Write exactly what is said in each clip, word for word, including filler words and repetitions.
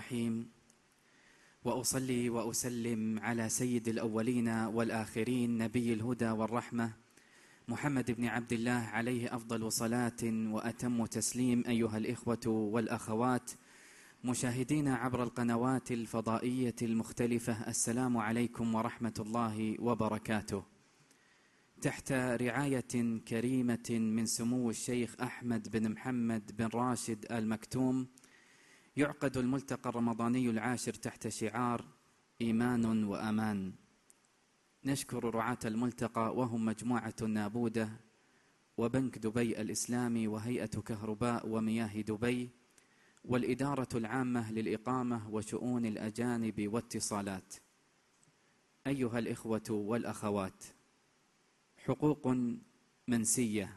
الرحيم، وأصلي وأسلم على سيد الأولين والآخرين نبي الهدى والرحمة محمد بن عبد الله عليه أفضل صلاة وأتم تسليم. أيها الإخوة والأخوات مشاهدين عبر القنوات الفضائية المختلفة، السلام عليكم ورحمة الله وبركاته. تحت رعاية كريمة من سمو الشيخ أحمد بن محمد بن راشد آل مكتوم يعقد الملتقى الرمضاني العاشر تحت شعار إيمان وأمان. نشكر رعاة الملتقى وهم مجموعة النابودة وبنك دبي الإسلامي وهيئة كهرباء ومياه دبي والإدارة العامة للإقامة وشؤون الأجانب واتصالات. أيها الإخوة والأخوات، حقوق منسية.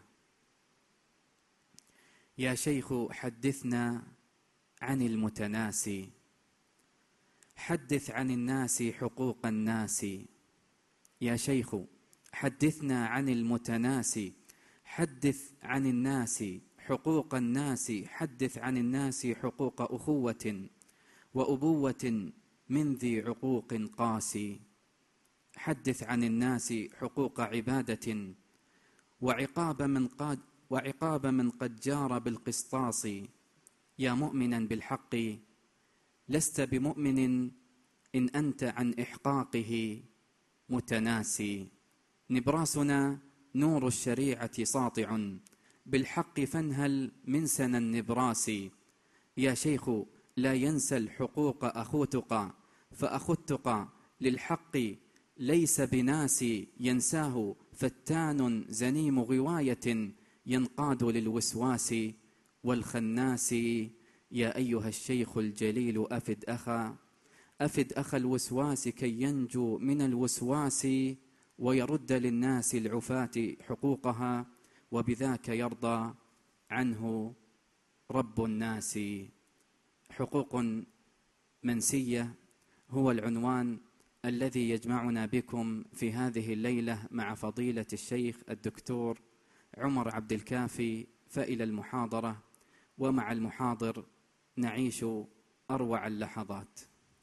يا شيخ حدثنا عن المتناسي، حدث عن الناس حقوق الناس. يا شيخ حدثنا عن المتناسي، حدث عن الناس حقوق الناس. حدث عن الناس حقوق أخوة وأبوة من ذي عقوق قاسي. حدث عن الناس حقوق عبادة وعقاب من قد وعقاب من قد جار بالقسطاس. يا مؤمنا بالحق لست بمؤمن إن أنت عن إحقاقه متناسي. نبراسنا نور الشريعة ساطع بالحق فانهل من سنى النبراس. يا شيخ لا ينسى الحقوق أخو تقى، فأخو التقى للحق ليس بناس. ينساه فتان زنيم غواية ينقاد للوسواس والخناس. يا أيها الشيخ الجليل أفد أخا أفد أخا الوسواس كي ينجو من الوسواس ويرد للناس العفاة حقوقها، وبذاك يرضى عنه رب الناس. حقوق منسية هو العنوان الذي يجمعنا بكم في هذه الليلة مع فضيلة الشيخ الدكتور عمر عبد الكافي. فإلى المحاضرة، ومع المحاضر نعيش أروع اللحظات.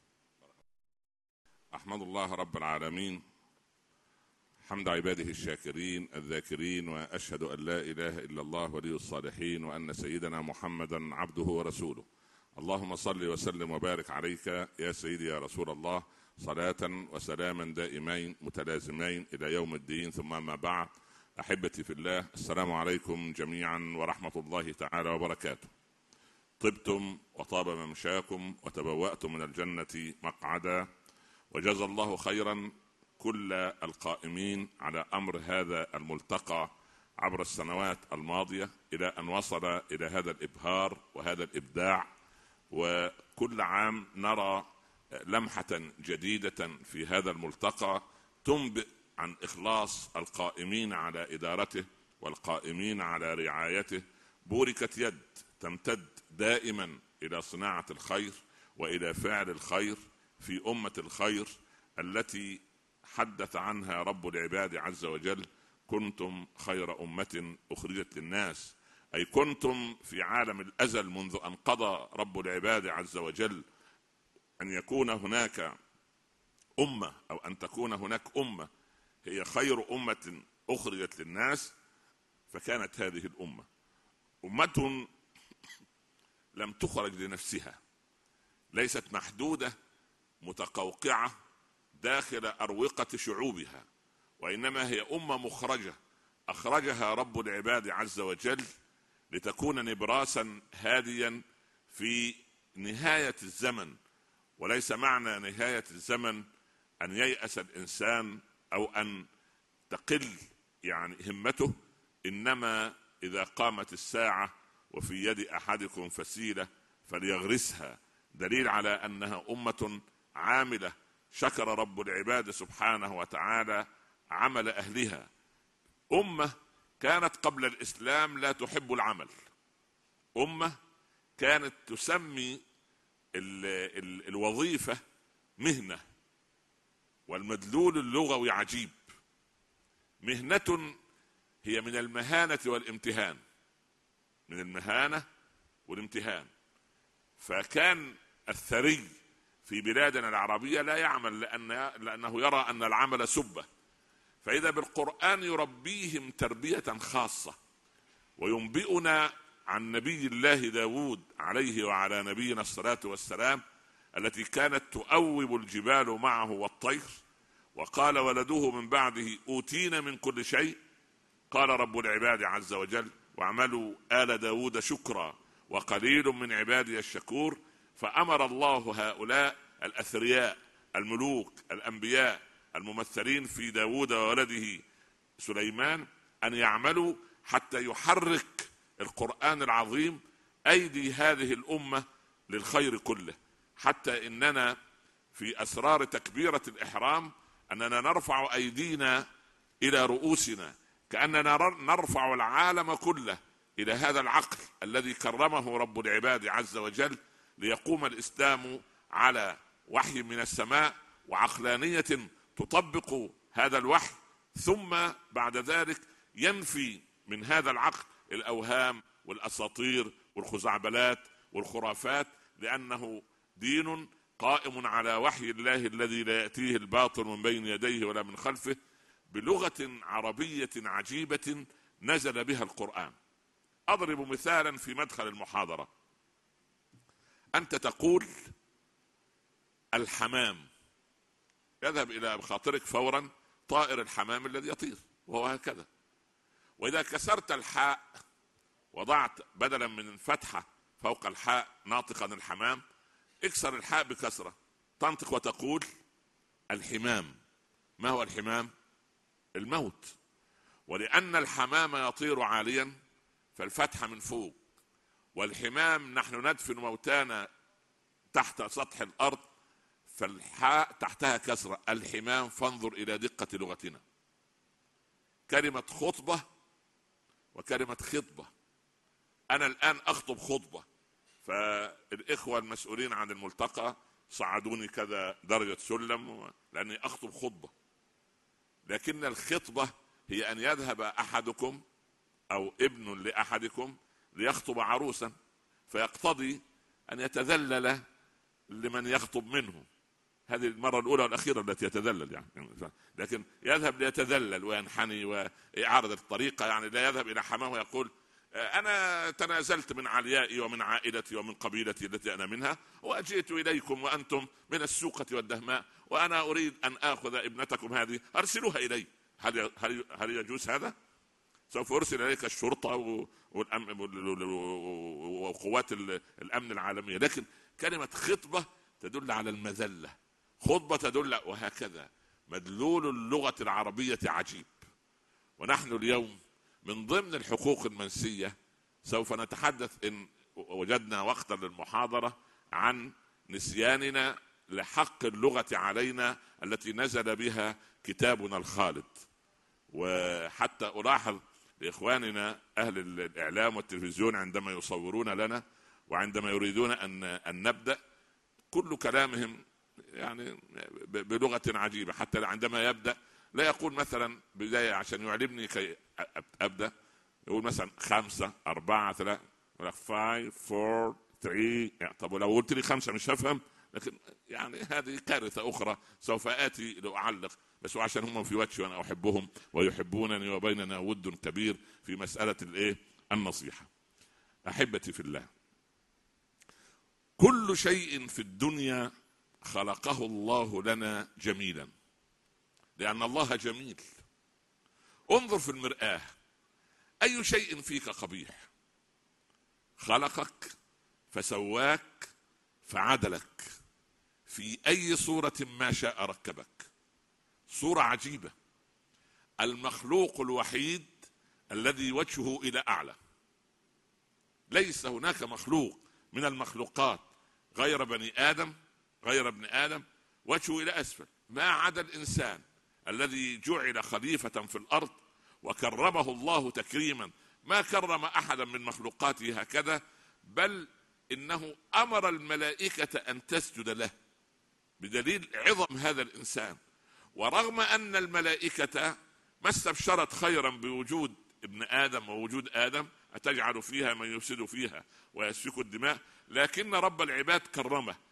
أحمد الله رب العالمين حمد عباده الشاكرين الذاكرين، وأشهد أن لا إله إلا الله ولي الصالحين، وأن سيدنا محمدا عبده ورسوله. اللهم صل وسلم وبارك عليك يا سيدي يا رسول الله، صلاة وسلاما دائمين متلازمين إلى يوم الدين. ثم ما بعد، أحبتي في الله، السلام عليكم جميعا ورحمة الله تعالى وبركاته. طبتم وطاب ممشاكم وتبوأتم من الجنة مقعدا، وجزى الله خيرا كل القائمين على أمر هذا الملتقى عبر السنوات الماضية إلى أن وصل إلى هذا الإبهار وهذا الإبداع. وكل عام نرى لمحة جديدة في هذا الملتقى تنبئ عن إخلاص القائمين على إدارته والقائمين على رعايته. بوركت يد تمتد دائما إلى صناعة الخير وإلى فعل الخير في أمة الخير التي حدث عنها رب العباد عز وجل: كنتم خير أمة أخرجت للناس. أي كنتم في عالم الأزل منذ أن قضى رب العباد عز وجل أن يكون هناك أمة، أو أن تكون هناك أمة هي خير أمة أخرجت للناس، فكانت هذه الأمة أمة لم تخرج لنفسها، ليست محدودة متقوقعة داخل أروقة شعوبها، وإنما هي أمة مخرجة أخرجها رب العباد عز وجل لتكون نبراسا هاديا في نهاية الزمن. وليس معنى نهاية الزمن أن ييأس الإنسان أو أن تقل يعني همته، إنما إذا قامت الساعة وفي يد أحدكم فسيلة فليغرسها، دليل على أنها أمة عاملة شكر رب العباد سبحانه وتعالى عمل أهلها. أمة كانت قبل الإسلام لا تحب العمل، أمة كانت تسمي ال ال الوظيفة مهنة، والمدلول اللغوي عجيب. مهنة هي من المهانة والامتهان، من المهانة والامتهان. فكان الثري في بلادنا العربية لا يعمل لأن لأنه يرى أن العمل سبة، فإذا بالقرآن يربيهم تربية خاصة. وينبئنا عن نبي الله داود عليه وعلى نبينا الصلاة والسلام التي كانت تؤوب الجبال معه والطير، وقال ولده من بعده أوتينا من كل شيء. قال رب العباد عز وجل واعملوا آل داود شكرا وقليل من عبادي الشكور. فأمر الله هؤلاء الأثرياء الملوك الأنبياء الممثلين في داود وولده سليمان أن يعملوا حتى يحرك القرآن العظيم أيدي هذه الأمة للخير كله، حتى إننا في أسرار تكبيرة الإحرام أننا نرفع أيدينا إلى رؤوسنا كأننا نرفع العالم كله إلى هذا العقل الذي كرمه رب العباد عز وجل ليقوم الإسلام على وحي من السماء وعقلانية تطبق هذا الوحي، ثم بعد ذلك ينفي من هذا العقل الأوهام والأساطير والخزعبلات والخرافات، لأنه دين قائم على وحي الله الذي لا يأتيه الباطل من بين يديه ولا من خلفه، بلغة عربية عجيبة نزل بها القرآن. أضرب مثالا في مدخل المحاضرة. أنت تقول الحمام، يذهب إلى خاطرك فورا طائر الحمام الذي يطير، وهو هكذا. وإذا كسرت الحاء وضعت بدلا من الفتحة فوق الحاء ناطقا الحمام، اكسر الحاء بكسرة تنطق وتقول الحمام. ما هو الحمام؟ الموت. ولأن الحمام يطير عاليا فالفتحة من فوق، والحمام نحن ندفن موتانا تحت سطح الأرض فالحاء تحتها كسرة الحمام. فانظر إلى دقة لغتنا. كلمة خطبة وكلمة خطبة. أنا الآن أخطب خطبة، فالإخوة المسؤولين عن الملتقى صعدوني كذا درجة سلم لأني أخطب خطبة، لكن الخطبة هي أن يذهب أحدكم أو ابن لأحدكم ليخطب عروسا، فيقتضي أن يتذلل لمن يخطب منه. هذه المرة الأولى والأخيرة التي يتذلل يعني، لكن يذهب ليتذلل وينحني ويعارض الطريقة، يعني لا يذهب إلى حماه ويقول أنا تنازلت من عليائي ومن عائلتي ومن قبيلتي التي أنا منها وأجيت إليكم وأنتم من السوقة والدهماء وأنا أريد أن آخذ ابنتكم هذه أرسلوها إلي. هل هل هل يجوز هذا؟ سوف أرسل إليك الشرطة وقوات الأمن العالمية. لكن كلمة خطبة تدل على المذلة، خطبة تدل، وهكذا مدلول اللغة العربية عجيب. ونحن اليوم من ضمن الحقوق المنسية سوف نتحدث إن وجدنا وقتا للمحاضرة عن نسياننا لحق اللغة علينا التي نزل بها كتابنا الخالد. وحتى ألاحظ لإخواننا أهل الإعلام والتلفزيون عندما يصورون لنا وعندما يريدون أن, أن نبدأ كل كلامهم يعني بلغة عجيبة، حتى عندما يبدأ لا يقول مثلا بداية عشان يعلمني كي أبدأ، يقول مثلا خمسة أربعة ثلاثة فايف فور ثري. طب ولو قلت لي خمسة مش هفهم، لكن يعني هذه كارثة أخرى سوف آتي لأعلق، بس عشان هم في وجهي وأنا أحبهم ويحبونني وبيننا ود كبير في مسألة الإيه النصيحة. أحبتي في الله، كل شيء في الدنيا خلقه الله لنا جميلا، لأن الله جميل. انظر في المرآة، أي شيء فيك قبيح؟ خلقك فسواك فعدلك في أي صورة ما شاء ركبك. صورة عجيبة. المخلوق الوحيد الذي وجهه إلى أعلى، ليس هناك مخلوق من المخلوقات غير بني آدم غير ابن آدم وجهه إلى أسفل، ما عدا الإنسان الذي جعل خليفة في الأرض وكرمه الله تكريما ما كرم أحدا من مخلوقاته هكذا، بل إنه أمر الملائكة أن تسجد له بدليل عظم هذا الإنسان. ورغم أن الملائكة ما استبشرت خيرا بوجود ابن آدم ووجود آدم، أتجعل فيها من يفسد فيها ويسفك الدماء، لكن رب العباد كرمه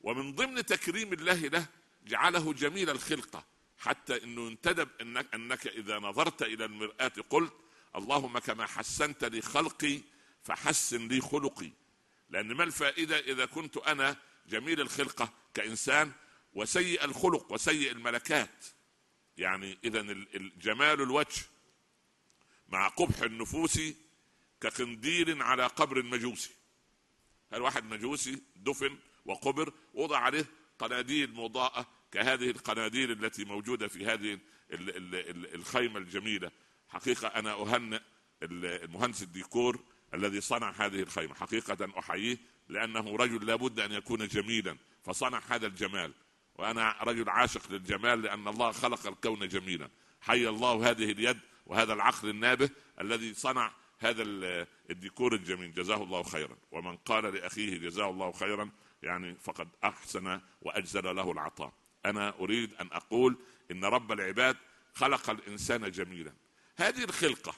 ومن ضمن تكريم الله له جعله جميل الخلقة، حتى انه ينتدب انك, أنك اذا نظرت الى المرآة قلت اللهم كما حسنت لي خلقي فحسن لي خلقي. لان ما الفائدة اذا كنت انا جميل الخلقة كإنسان وسيء الخلق وسيء الملكات؟ يعني اذا الجمال الوجه مع قبح النفوس كقنديل على قبر مجوسي. هل واحد مجوسي دفن وقبر وضع عليه قناديل مضاءة كهذه القناديل التي موجودة في هذه الخيمة الجميلة. حقيقة أنا أهنئ المهندس الديكور الذي صنع هذه الخيمة، حقيقة أحييه لأنه رجل لابد أن يكون جميلا فصنع هذا الجمال، وأنا رجل عاشق للجمال لأن الله خلق الكون جميلا. حي الله هذه اليد وهذا العقل النابه الذي صنع هذا الديكور الجميل، جزاه الله خيرا. ومن قال لأخيه جزاه الله خيرا يعني فقد أحسن وأجزل له العطاء. أنا أريد أن أقول إن رب العباد خلق الإنسان جميلا. هذه الخلقة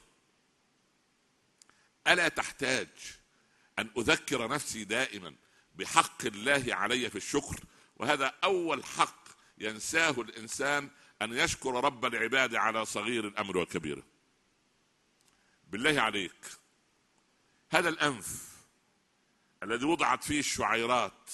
ألا تحتاج أن أذكر نفسي دائما بحق الله علي في الشكر؟ وهذا أول حق ينساه الإنسان، أن يشكر رب العباد على صغير الأمر وكبيره. بالله عليك، هذا الأنف الذي وضعت فيه الشعيرات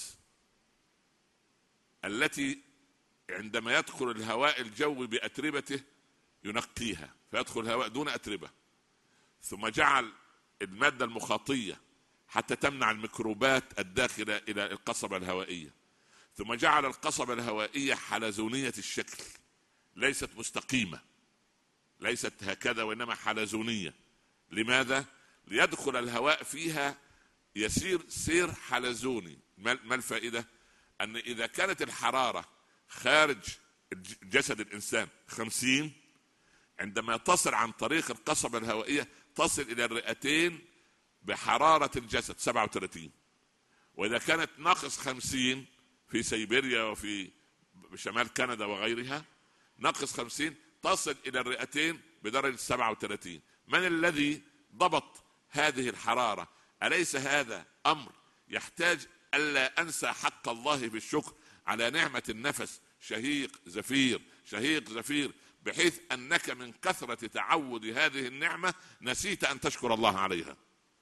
التي عندما يدخل الهواء الجوي بأتربته ينقيها فيدخل الهواء دون أتربة، ثم جعل المادة المخاطية حتى تمنع الميكروبات الداخلة إلى القصبة الهوائية، ثم جعل القصبة الهوائية حلزونية الشكل ليست مستقيمة، ليست هكذا وإنما حلزونية. لماذا؟ ليدخل الهواء فيها يسير سير حلزوني. ما الفائدة؟ أن إذا كانت الحرارة خارج جسد الإنسان خمسين، عندما تصل عن طريق القصبة الهوائية تصل إلى الرئتين بحرارة الجسد سبعة وثلاثين، وإذا كانت ناقص خمسين في سيبيريا وفي شمال كندا وغيرها ناقص خمسين تصل إلى الرئتين بدرجة سبعة وثلاثين. من الذي ضبط هذه الحرارة؟ أليس هذا أمر يحتاج ألا أنسى حق الله بالشكر على نعمة النفس؟ شهيق زفير شهيق زفير، بحيث أنك من كثرة تعود هذه النعمة نسيت أن تشكر الله عليها.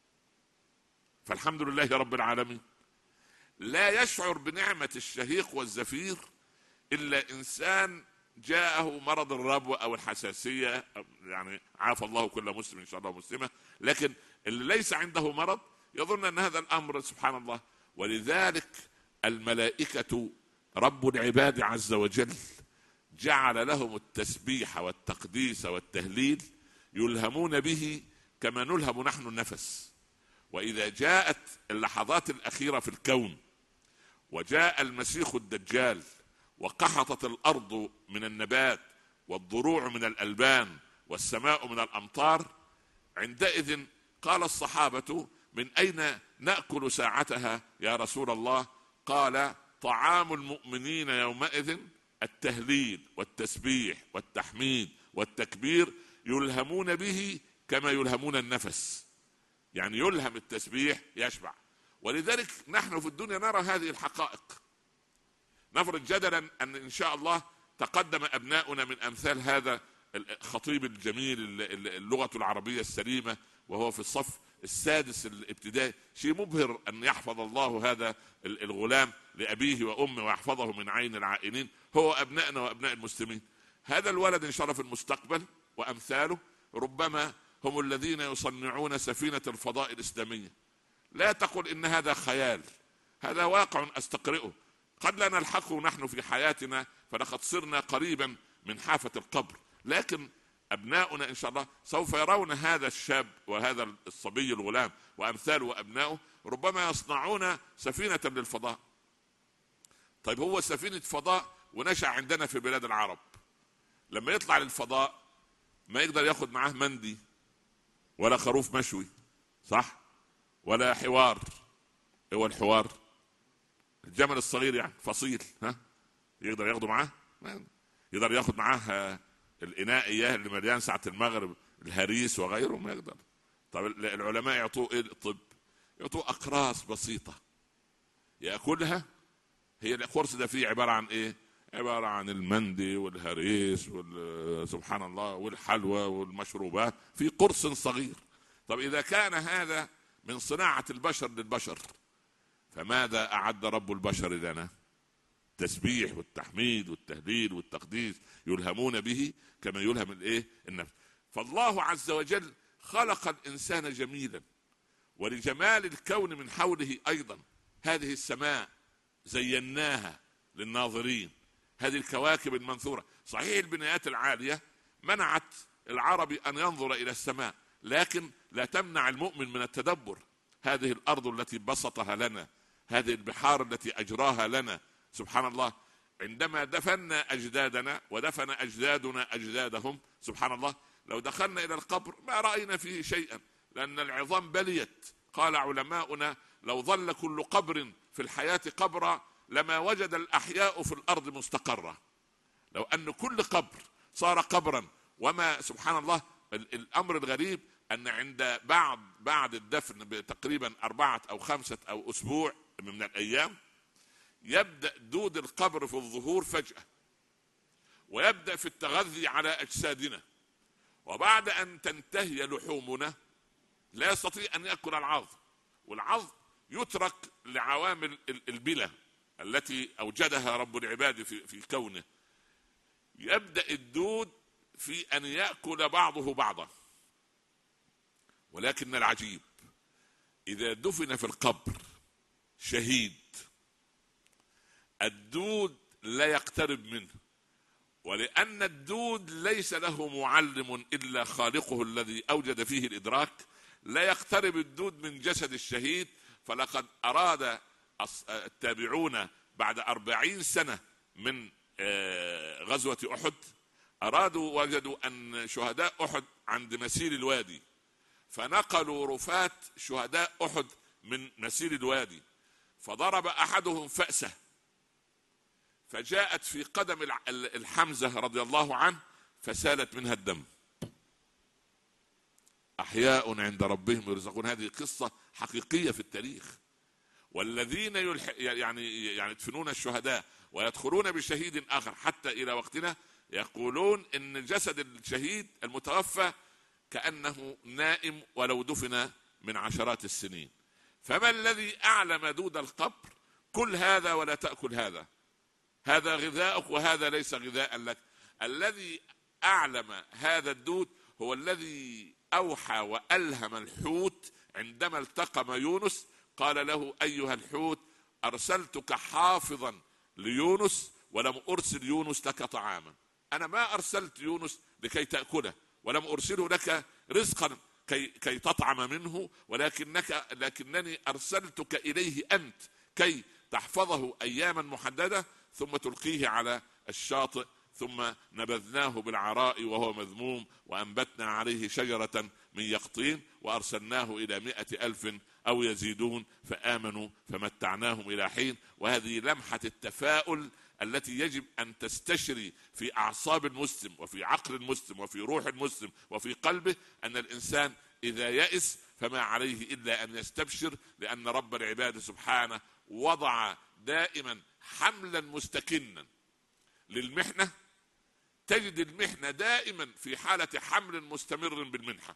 فالحمد لله رب العالمين. لا يشعر بنعمة الشهيق والزفير إلا إنسان جاءه مرض الربو أو الحساسية، يعني عافى الله كل مسلم إن شاء الله مسلمة، لكن اللي ليس عنده مرض يظن أن هذا الأمر سبحان الله. ولذلك الملائكة رب العباد عز وجل جعل لهم التسبيح والتقديس والتهليل يلهمون به كما نلهم نحن النفس. وإذا جاءت اللحظات الأخيرة في الكون وجاء المسيح الدجال وقحطت الأرض من النبات والضروع من الألبان والسماء من الأمطار، عندئذ قال الصحابة من أين نأكل ساعتها يا رسول الله؟ قال طعام المؤمنين يومئذ التهليل والتسبيح والتحميد والتكبير يلهمون به كما يلهمون النفس، يعني يلهم التسبيح يشبع. ولذلك نحن في الدنيا نرى هذه الحقائق. نفرض جدلا أن إن شاء الله تقدم أبناؤنا من أمثال هذا الخطيب الجميل اللغة العربية السليمة وهو في الصف السادس الابتدائي، شيء مبهر أن يحفظ الله هذا الغلام لأبيه وأمه ويحفظه من عين العائلين، هو أبنائنا وأبناء المسلمين. هذا الولد إن شاء الله في المستقبل وأمثاله ربما هم الذين يصنعون سفينة الفضاء الإسلامية. لا تقل إن هذا خيال، هذا واقع أستقرئه، قد لا نلحقه نحن في حياتنا فلقد صرنا قريبا من حافة القبر، لكن أبناؤنا إن شاء الله سوف يرون هذا الشاب وهذا الصبي الغلام وأمثاله وأبنائه ربما يصنعون سفينة للفضاء. طيب هو سفينة فضاء ونشأ عندنا في بلاد العرب، لما يطلع للفضاء ما يقدر ياخد معاه مندي ولا خروف مشوي، صح؟ ولا حوار. هو الحوار الجمل الصغير يعني فصيل، ها يقدر ياخده معاه؟ يقدر ياخد معاه الإناء إياه اللي مليان ساعة المغرب الهريس وغيره؟ ما يقدر. طب العلماء يعطوه إيه؟ الطب يعطوه أقراص بسيطة يأكلها هي القرص ده فيه عبارة عن ايه؟ عبارة عن المندي والهريس سبحان الله والحلوى والمشروبات في قرص صغير. طب إذا كان هذا من صناعة البشر للبشر، فماذا أعد رب البشر لنا؟ التسبيح والتحميد والتهليل والتقديس يلهمون به كما يلهم الايه؟ النفس. فالله عز وجل خلق الإنسان جميلا، ولجمال الكون من حوله أيضا. هذه السماء زيناها للناظرين، هذه الكواكب المنثورة. صحيح البنايات العالية منعت العربي أن ينظر إلى السماء، لكن لا تمنع المؤمن من التدبر. هذه الأرض التي بسطها لنا، هذه البحار التي أجراها لنا، سبحان الله. عندما دفنا أجدادنا ودفن أجدادنا أجدادهم، سبحان الله، لو دخلنا إلى القبر ما رأينا فيه شيئا، لأن العظام بليت. قال علماؤنا: لو ظل كل قبر في الحياة قبرا لما وجد الأحياء في الأرض مستقرة. لو أن كل قبر صار قبرا، وما سبحان الله الأمر الغريب أن عند بعض بعد الدفن بتقريبا أربعة أو خمسة أو أسبوع من الأيام يبدأ دود القبر في الظهور فجأة، ويبدأ في التغذي على أجسادنا، وبعد أن تنتهي لحومنا لا يستطيع أن يأكل العظم، والعظم يترك لعوامل البلة التي أوجدها رب العباد في, في كونه. يبدأ الدود في أن يأكل بعضه بعضا. ولكن العجيب إذا دفن في القبر شهيد، الدود لا يقترب منه، ولأن الدود ليس له معلم إلا خالقه الذي أوجد فيه الإدراك. لا يقترب الدود من جسد الشهيد. فلقد أراد التابعون بعد أربعين سنة من غزوة أحد، أرادوا وجدوا أن شهداء أحد عند مسير الوادي، فنقلوا رفات شهداء أحد من مسير الوادي، فضرب أحدهم فأسه فجاءت في قدم الحمزة رضي الله عنه فسالت منها الدم. أحياء عند ربهم يرزقون. هذه قصة حقيقية في التاريخ. والذين يلح... يعني يعني يدفنون الشهداء ويدخلون بشهيد آخر حتى إلى وقتنا يقولون إن جسد الشهيد المتوفى كأنه نائم ولو دفن من عشرات السنين. فما الذي أعلم دود القبر؟ كل هذا ولا تأكل هذا، هذا غذاؤك وهذا ليس غذاء لك. الذي أعلم هذا الدود هو الذي أوحى وألهم الحوت عندما التقم يونس، قال له: أيها الحوت أرسلتك حافظا ليونس ولم أرسل يونس لك طعاما. أنا ما أرسلت يونس لكي تأكله، ولم أرسله لك رزقا كي, كي تطعم منه، ولكنك لكنني أرسلتك إليه أنت كي تحفظه أياما محددة ثم تلقيه على الشاطئ، ثم نبذناه بالعراء وهو مذموم وأنبتنا عليه شجرة من يقطين وأرسلناه إلى مئة ألف أو يزيدون فآمنوا فمتعناهم إلى حين. وهذه لمحة التفاؤل التي يجب أن تستشري في أعصاب المسلم وفي عقل المسلم وفي روح المسلم وفي قلبه، أن الإنسان إذا يئس فما عليه إلا أن يستبشر، لأن رب العباد سبحانه وضع دائما حملا مستكنا للمحنة. تجد المحنة دائما في حالة حمل مستمر بالمنحة.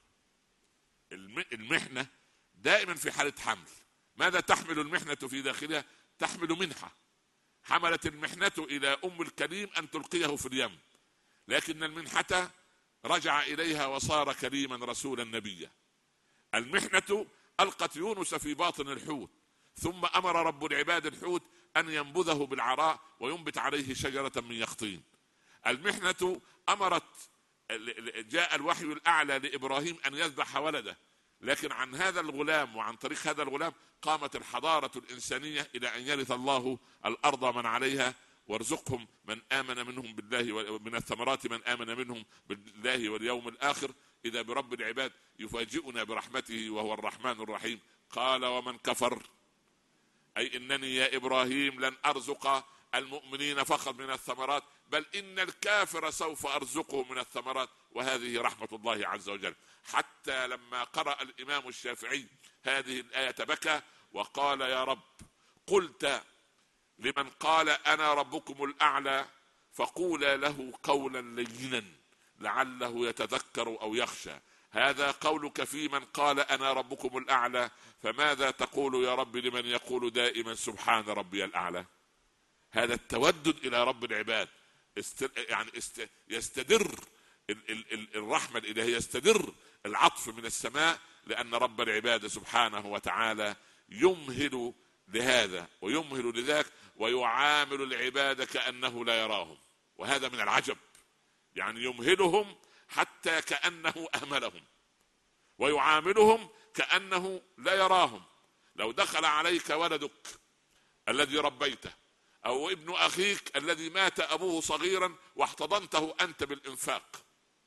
المحنة دائما في حالة حمل. ماذا تحمل المحنة في داخلها؟ تحمل منحة. حملت المحنة إلى أم الكريم أن تلقيه في اليم، لكن المنحة رجع إليها وصار كريما رسولا نبيا. المحنة ألقت يونس في باطن الحوت، ثم أمر رب العباد الحوت أن ينبذه بالعراء وينبت عليه شجرة من يقطين. المحنة أمرت، جاء الوحي الأعلى لإبراهيم أن يذبح ولده، لكن عن هذا الغلام وعن طريق هذا الغلام قامت الحضارة الإنسانية إلى أن يرث الله الأرض من عليها وارزقهم من آمن منهم بالله ومن الثمرات من آمن منهم بالله واليوم الآخر. إذا برب العباد يفاجئنا برحمته وهو الرحمن الرحيم. قال: ومن كفر، أي إنني يا إبراهيم لن أرزق المؤمنين فقط من الثمرات، بل إن الكافر سوف أرزقه من الثمرات. وهذه رحمة الله عز وجل. حتى لما قرأ الإمام الشافعي هذه الآية بكى وقال: يا رب، قلت لمن قال أنا ربكم الأعلى فقولا له قولا لينا لعله يتذكر أو يخشى. هذا قولك في من قال أنا ربكم الأعلى، فماذا تقول يا رب لمن يقول دائما سبحان ربي الأعلى؟ هذا التودد إلى رب العباد است... يعني است... يستدر ال... ال... ال... الرحمة الإلهية، يستدر العطف من السماء، لأن رب العباد سبحانه وتعالى يمهل لهذا ويمهل لذاك ويعامل العباد كأنه لا يراهم، وهذا من العجب. يعني يمهلهم حتى كأنه أهملهم، ويعاملهم كأنه لا يراهم. لو دخل عليك ولدك الذي ربيته أو ابن أخيك الذي مات أبوه صغيرا واحتضنته أنت بالإنفاق،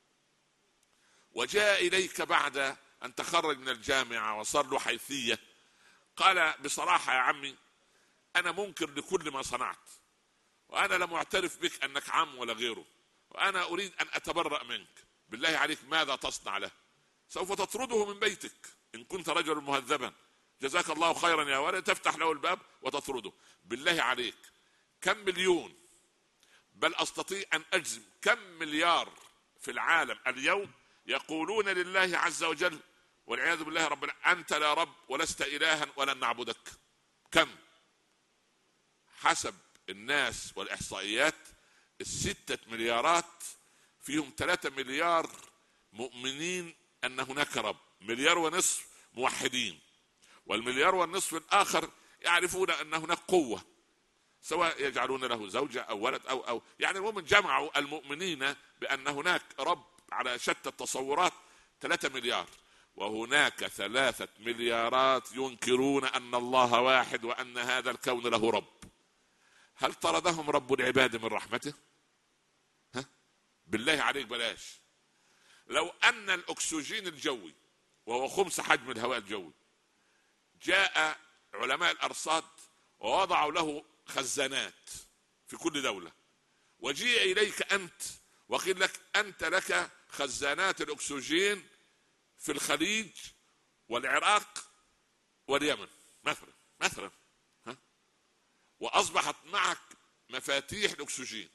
وجاء إليك بعد أن تخرج من الجامعة وصار له حيثية، قال بصراحة يا عمي أنا منكر لكل ما صنعت، وأنا لم أعترف بك أنك عم ولا غيره، وأنا أريد أن أتبرأ منك، بالله عليك ماذا تصنع له؟ سوف تطرده من بيتك إن كنت رجل مهذبا، جزاك الله خيرا يا ولد، تفتح له الباب وتطرده. بالله عليك كم مليون، بل أستطيع أن أجزم كم مليار في العالم اليوم يقولون لله عز وجل والعياذ بالله ربنا أنت لا رب ولست إلها ولن نعبدك. كم؟ حسب الناس والإحصائيات الستة مليارات فيهم ثلاثة مليار مؤمنين أن هناك رب، مليار ونصف موحدين، والمليار والنصف الآخر يعرفون أن هناك قوة، سواء يجعلون له زوجة أو ولد أو أو يعني المؤمن جمعوا المؤمنين بأن هناك رب على شتى التصورات ثلاثة مليار، وهناك ثلاثة مليارات ينكرون أن الله واحد وأن هذا الكون له رب. هل طردهم رب العباد من رحمته؟ ها؟ بالله عليك بلاش. لو أن الأكسجين الجوي وهو خمس حجم الهواء الجوي جاء علماء الأرصاد ووضعوا له خزانات في كل دولة، وجيء إليك أنت وقيل لك أنت لك خزانات الأكسجين في الخليج والعراق واليمن مثلا مثلا ها؟ وأصبحت معك مفاتيح الأكسجين،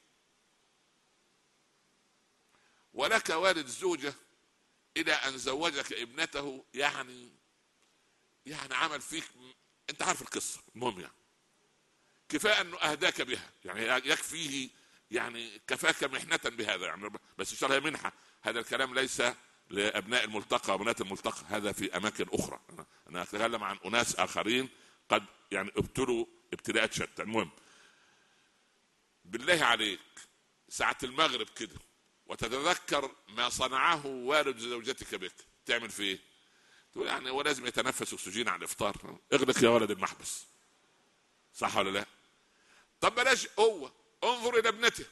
ولك والد زوجة إلى أن زوجك ابنته، يعني يعني عمل فيك، أنت عارف القصة، المهم يعني كفاية أنه أهداك بها، يعني يكفيه، يعني كفاك محنة بهذا، يعني بس إن منحة. هذا الكلام ليس لأبناء الملتقى وبنات الملتقى، هذا في أماكن أخرى. أنا أتكلم عن أناس آخرين قد يعني ابتلوا ابتلاءات شتى. المهم بالله عليك ساعة المغرب كده وتتذكر ما صنعه والد زوجتك بك، تعمل فيه؟ تقول يعني هو لازم يتنفس أكسجين على الإفطار، اغلق يا ولد المحبس، صح ولا لا؟ طب بلاش هو، انظر إلى ابنته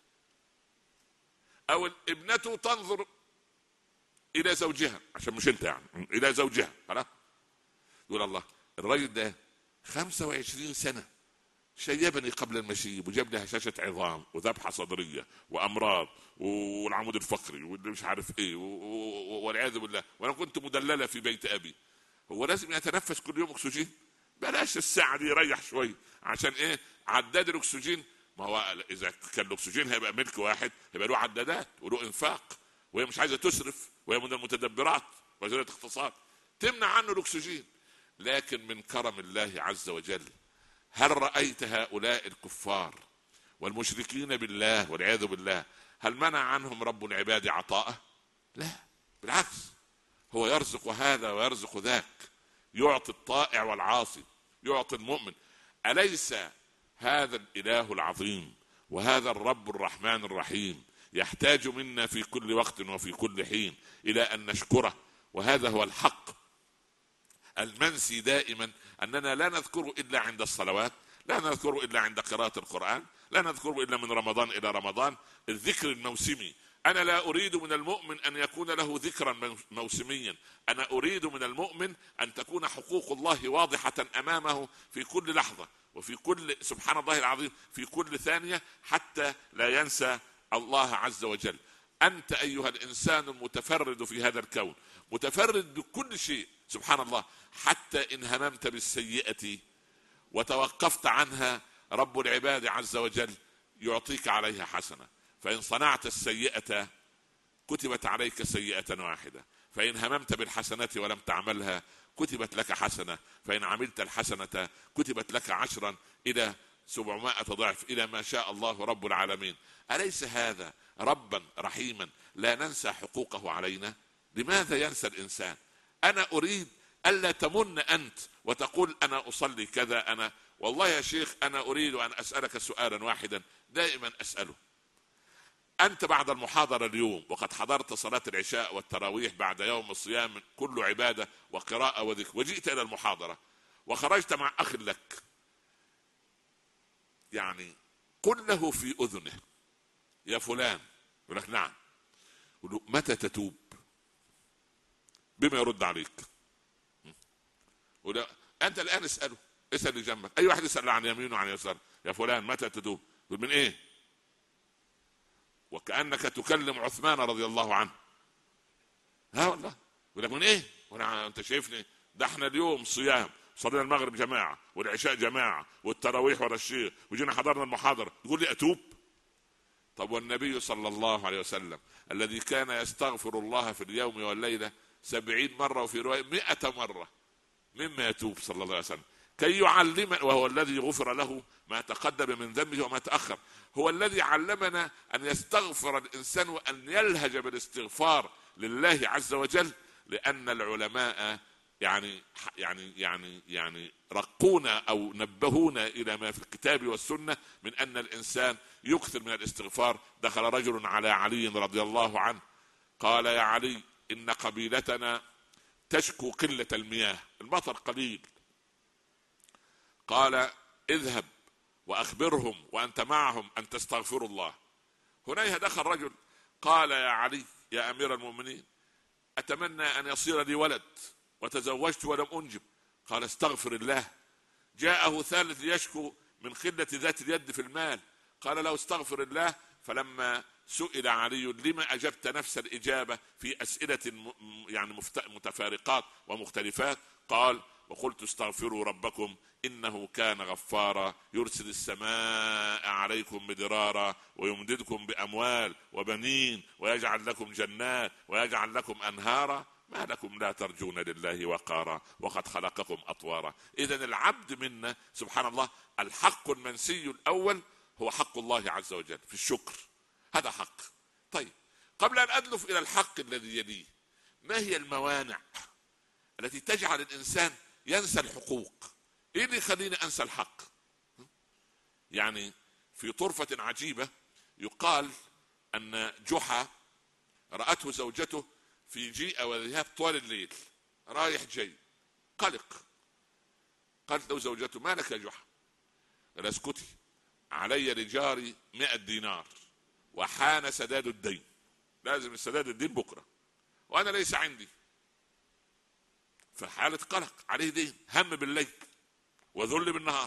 أو ابنته تنظر إلى زوجها، عشان مش أنت يعني، إلى زوجها، خلاص يقول الله الرجل ده خمسة وعشرين سنة شيبني قبل المشيب وجاب لي هشاشة عظام وذبحة صدرية وأمراض والعمود الفقري ومش عارف إيه والعياذ بالله، وأنا كنت مدللة في بيت أبي. هو لازم يتنفس كل يوم أكسجين؟ بلاش الساعة دي يريح شوي، عشان إيه؟ عداد الأكسجين، ما هو إذا كان الأكسجين هيبقى ملك واحد هيبقى له عدادات وله إنفاق، وهي مش عايزة تسرف، وهي من المتدبرات وزارة اقتصاد تمنع عنه الأكسجين. لكن من كرم الله عز وجل هل رأيت هؤلاء الكفار والمشركين بالله والعياذ بالله هل منع عنهم رب العباد عطاءه؟ لا، بالعكس، هو يرزق هذا ويرزق ذاك، يعطي الطائع والعاصي، يعطي المؤمن. أليس هذا الإله العظيم وهذا الرب الرحمن الرحيم يحتاج منا في كل وقت وفي كل حين إلى أن نشكره؟ وهذا هو الحق المنسي دائما، أننا لا نذكره إلا عند الصلوات، لا نذكره إلا عند قراءة القرآن، لا نذكره إلا من رمضان إلى رمضان، الذكر الموسمي. أنا لا أريد من المؤمن أن يكون له ذكرا موسميا، أنا أريد من المؤمن أن تكون حقوق الله واضحة أمامه في كل لحظة وفي كل، سبحان الله العظيم، في كل ثانية، حتى لا ينسى الله عز وجل. أنت أيها الإنسان المتفرد في هذا الكون، متفرد بكل شيء، سبحان الله، حتى إن هممت بالسيئة وتوقفت عنها رب العباد عز وجل يعطيك عليها حسنة. فإن صنعت السيئة كتبت عليك سيئة واحدة، فإن هممت بالحسنة ولم تعملها كتبت لك حسنة، فإن عملت الحسنة كتبت لك عشرا إلى سبعمائة ضعف إلى ما شاء الله رب العالمين. أليس هذا ربا رحيما لا ننسى حقوقه علينا؟ لماذا ينسى الإنسان؟ أنا أريد ألا تمن أنت وتقول أنا أصلي كذا. أنا والله يا شيخ أنا أريد أن أسألك سؤالا واحدا دائما أسأله. أنت بعد المحاضرة اليوم وقد حضرت صلاة العشاء والتراويح بعد يوم الصيام كله عبادة وقراءة وذكر، وجئت إلى المحاضرة وخرجت مع أخ لك، يعني قل له في أذنه يا فلان، يقول لك نعم، يقول له متى تتوب؟ بما يرد عليك. ولا أنت الآن اسأله، اسأل اللي جنبك، أي واحد يسأل عن يمينه وعن يساره، يا فلان متى تتوب؟ يقول من إيه؟ وكأنك تكلم عثمان رضي الله عنه. ها والله يقول لك من إيه؟ وأنا أنت شايفني ده احنا اليوم صيام، صلينا المغرب جماعة والعشاء جماعة والتراويح ورا الشيخ وجينا حضرنا المحاضرة، تقول لي أتوب؟ طب والنبي صلى الله عليه وسلم الذي كان يستغفر الله في اليوم والليلة سبعين مرة وفي رواية مئة مرة مما يتوب صلى الله عليه وسلم كي يعلمنا، وهو الذي غفر له ما تقدم من ذنبه وما تأخر، هو الذي علمنا أن يستغفر الإنسان وأن يلهج بالاستغفار لله عز وجل. لأن العلماء يعني يعني يعني يعني رقونا أو نبهونا إلى ما في الكتاب والسنة من أن الإنسان يكثر من الاستغفار. دخل رجل على علي رضي الله عنه قال يا علي إن قبيلتنا تشكو قلة المياه، المطر قليل. قال اذهب وأخبرهم وأنت معهم أن تستغفروا الله. هناك دخل رجل قال يا علي يا أمير المؤمنين أتمنى أن يصير لي ولد وتزوجت ولم أنجب. قال استغفر الله. جاءه ثالث يشكو من قلة ذات اليد في المال، قال له استغفر الله. فلما سئل علي لما أجبت نفس الإجابة في أسئلة يعني متفارقات ومختلفات، قال وقلت استغفروا ربكم إنه كان غفارا يرسل السماء عليكم مدرارا ويمددكم بأموال وبنين ويجعل لكم جنات ويجعل لكم أنهارا ما لكم لا ترجون لله وقارا وقد خلقكم أطوارا. إذن العبد منا سبحان الله الحق المنسي الأول هو حق الله عز وجل في الشكر، هذا حق. طيب قبل أن أدلف إلى الحق الذي يليه، ما هي الموانع التي تجعل الإنسان ينسى الحقوق؟ إيه اللي يخليني أنسى الحق؟ يعني في طرفة عجيبة يقال أن جحا رأته زوجته في جيء وذهاب طوال الليل رايح جاي قلق. قالت له زوجته ما لك يا جحا؟ قال اسكتي علي لجاري مئة دينار وحان سداد الدين، لازم السداد الدين بكرة وأنا ليس عندي. في حالة قلق عليه دين، هم بالليل وذل بالنهار.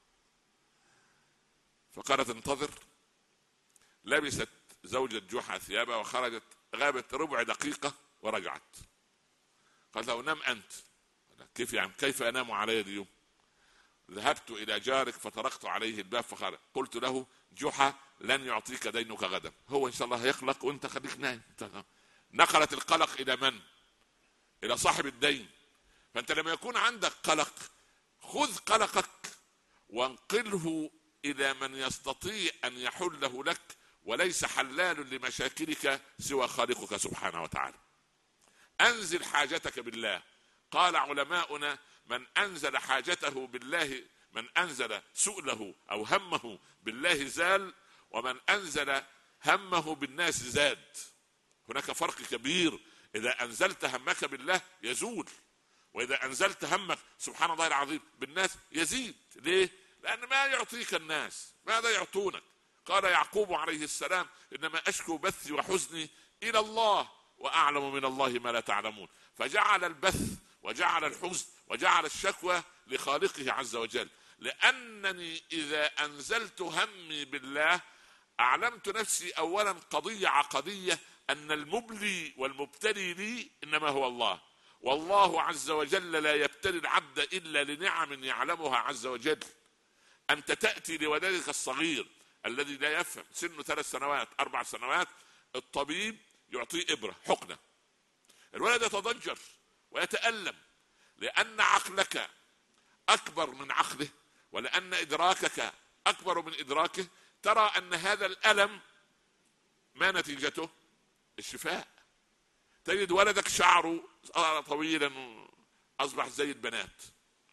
فقالت انتظر. لبست زوجة جحا ثيابها وخرجت، غابت ربع دقيقة ورجعت. قالت له نم أنت. كيف يعني كيف أنام على يد يوم؟ ذهبت إلى جارك فطرقت عليه الباب فخرج. قلت له جحا لن يعطيك دينك غدا، هو إن شاء الله يقلق وانت خليك نايم. نقلت القلق إلى من؟ إلى صاحب الدين. فأنت لما يكون عندك قلق خذ قلقك وانقله إلى من يستطيع أن يحله لك، وليس حلال لمشاكلك سوى خالقك سبحانه وتعالى. أنزل حاجتك بالله. قال علماؤنا من أنزل حاجته بالله، من أنزل سؤله أو همه بالله زال، ومن أنزل همه بالناس زاد. هناك فرق كبير، إذا أنزلت همك بالله يزول، وإذا أنزلت همك سبحان الله العظيم بالناس يزيد. ليه؟ لأن ما يعطيك الناس ماذا يعطونك؟ قال يعقوب عليه السلام إنما أشكو بثي وحزني إلى الله وأعلم من الله ما لا تعلمون. فجعل البث وجعل الحزن وجعل الشكوى لخالقه عز وجل. لأنني إذا أنزلت همي بالله أعلمت نفسي أولا قضية عقدية أن المبلي والمبتلي لي إنما هو الله، والله عز وجل لا يبتلي العبد إلا لنعم يعلمها عز وجل. أنت تأتي لولدك الصغير الذي لا يفهم، سنه ثلاث سنوات أربع سنوات، الطبيب يعطيه إبرة حقنة، الولد يتضجر ويتألم لأن عقلك أكبر من عقله، ولأن إدراكك أكبر من إدراكه. ترى أن هذا الألم ما نتيجته؟ الشفاء. تجد ولدك شعره طويلا أصبح زي البنات،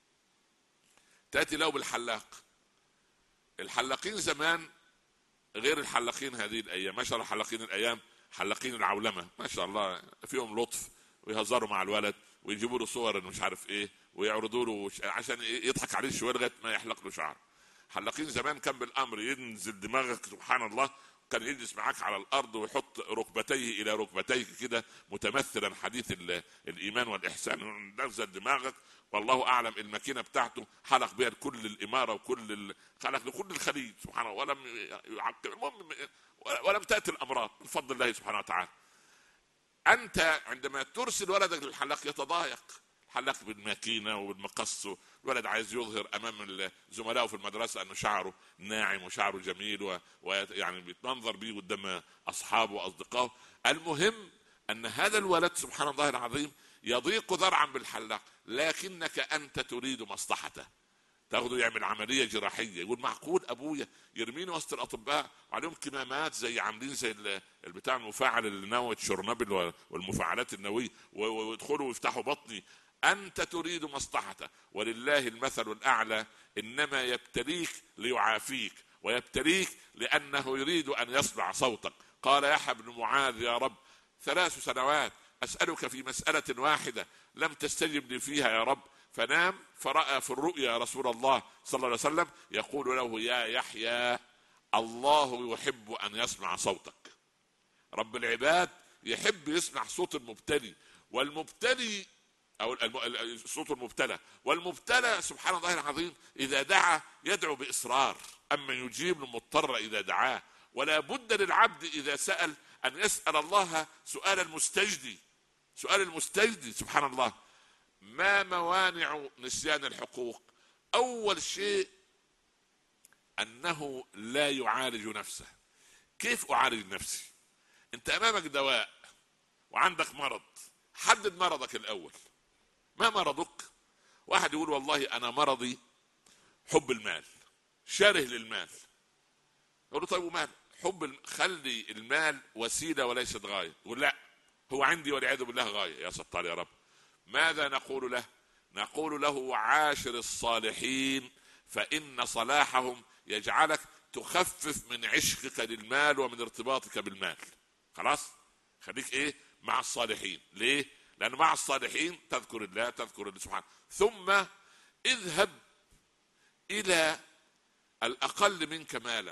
تأتي له بالحلاق. الحلاقين زمان غير الحلاقين هذه الأيام، ما شاء الله حلاقين الأيام حلاقين العولمة ما شاء الله، فيهم لطف ويهزروا مع الولد ويجيبوا له صور مش عارف ايه ويعرضوا له عشان يضحك عليه شويه لغايه ما يحلق له شعر. حلاقين زمان كان بالامر ينزل دماغك سبحان الله، كان يجلس معاك على الارض ويحط ركبتيه الى ركبتيك كده متمثلا حديث الايمان والاحسان، نزل دماغك والله اعلم الماكينه بتاعته حلق بها كل الاماره وكل ال... خلق لكل الخليج سبحان الله، ولم يعقب المهم ولم تاتي الامراض بفضل الله سبحانه وتعالى. انت عندما ترسل ولدك للحلاق يتضايق، حلق بالماكينه وبالمقص، الولد عايز يظهر امام زملائه في المدرسه انه شعره ناعم وشعره جميل ويعني بيتمنظر بيه قدام اصحابه واصدقائه. المهم ان هذا الولد سبحان الله العظيم يضيق ذرعا بالحلاق، لكنك انت تريد مصلحته، تاخده يعمل عمليه جراحيه، يقول معقول ابويا يرميني وسط الاطباء وعليهم كمامات زي عاملين زي البتاع المفاعل اللي نوى تشيرنوبل والمفاعلات النوويه ويدخلوا ويفتحوا بطني. انت تريد مصلحته، ولله المثل الاعلى، انما يبتليك ليعافيك ويبتليك لانه يريد ان يسمع صوتك. قال يحيى بن معاذ يا رب ثلاث سنوات اسالك في مساله واحده لم تستجب لي فيها يا رب، فنام فرأى في الرؤيا رسول الله صلى الله عليه وسلم يقول له يا يحيى الله يحب أن يسمع صوتك. رب العباد يحب يسمع صوت المبتلي، والمبتلي أو صوت المبتلى، والمبتلى سبحان الله العظيم إذا دعا يدعو بإصرار، أما يجيب المضطر إذا دعاه. ولا بد للعبد إذا سأل أن يسأل الله سؤال المستجدي، سؤال المستجدي سبحان الله. ما موانع نسيان الحقوق؟ أول شيء أنه لا يعالج نفسه. كيف أعالج نفسي؟ أنت أمامك دواء وعندك مرض، حدد مرضك الأول. ما مرضك؟ واحد يقول والله أنا مرضي حب المال، شره للمال. يقول له طيب ومال؟ حب الم... خلي المال وسيلة وليست غاية. يقول لا هو عندي والعياذ بالله غاية. يا ستار يا رب. ماذا نقول له؟ نقول له عاشر الصالحين فإن صلاحهم يجعلك تخفف من عشقك للمال ومن ارتباطك بالمال. خلاص خليك ايه مع الصالحين. ليه؟ لأن مع الصالحين تذكر الله تذكر الله سبحانه. ثم اذهب إلى الأقل منك مالا،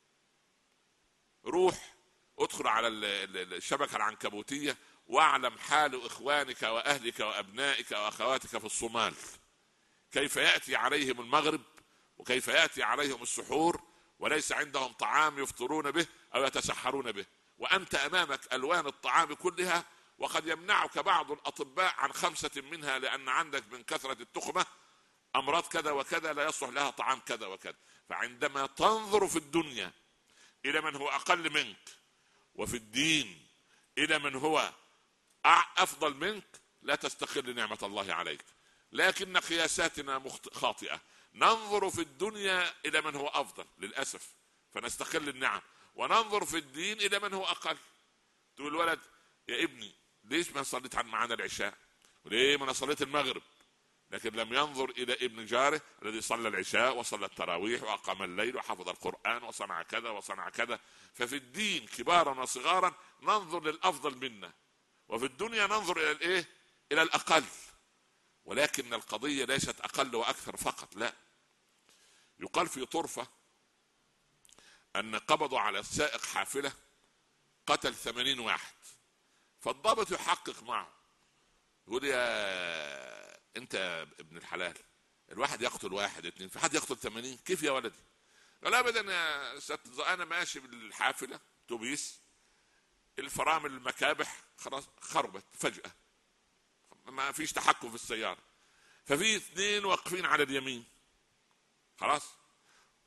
روح ادخل على الشبكة العنكبوتية واعلم حال إخوانك وأهلك وأبنائك وأخواتك في الصومال، كيف يأتي عليهم المغرب وكيف يأتي عليهم السحور وليس عندهم طعام يفطرون به أو يتسحرون به، وأنت أمامك ألوان الطعام كلها، وقد يمنعك بعض الأطباء عن خمسة منها لأن عندك من كثرة التخمة أمراض كذا وكذا لا يصلح لها طعام كذا وكذا. فعندما تنظر في الدنيا إلى من هو أقل منك، وفي الدين إلى من هو أفضل منك، لا تستقل نعمة الله عليك. لكن قياساتنا خاطئة، ننظر في الدنيا إلى من هو أفضل للأسف فنستقل النعم، وننظر في الدين إلى من هو أقل. تقول الولد يا ابني ليش ما صليت عن معنا العشاء؟ وليه ما صليت المغرب؟ لكن لم ينظر إلى ابن جاره الذي صلى العشاء وصلى التراويح وأقام الليل وحفظ القرآن وصنع كذا وصنع كذا. ففي الدين كبارا وصغارا ننظر للأفضل منا، وفي الدنيا ننظر إلى الإيه؟ إلى الأقل. ولكن القضية ليست أقل وأكثر فقط، لا. يقال في طرفة أن قبضوا على سائق حافلة قتل ثمانين واحد، فالضابط يحقق معه يقول يا أنت ابن الحلال، الواحد يقتل واحد اثنين في حد يقتل ثمانين؟ كيف يا ولدي؟ قال أبدا يا ست، أنا ماشي بالحافلة توبيس، الفرامل المكابح خلاص خربت فجأة، ما فيش تحكم في السيارة، ففي اثنين واقفين على اليمين خلاص،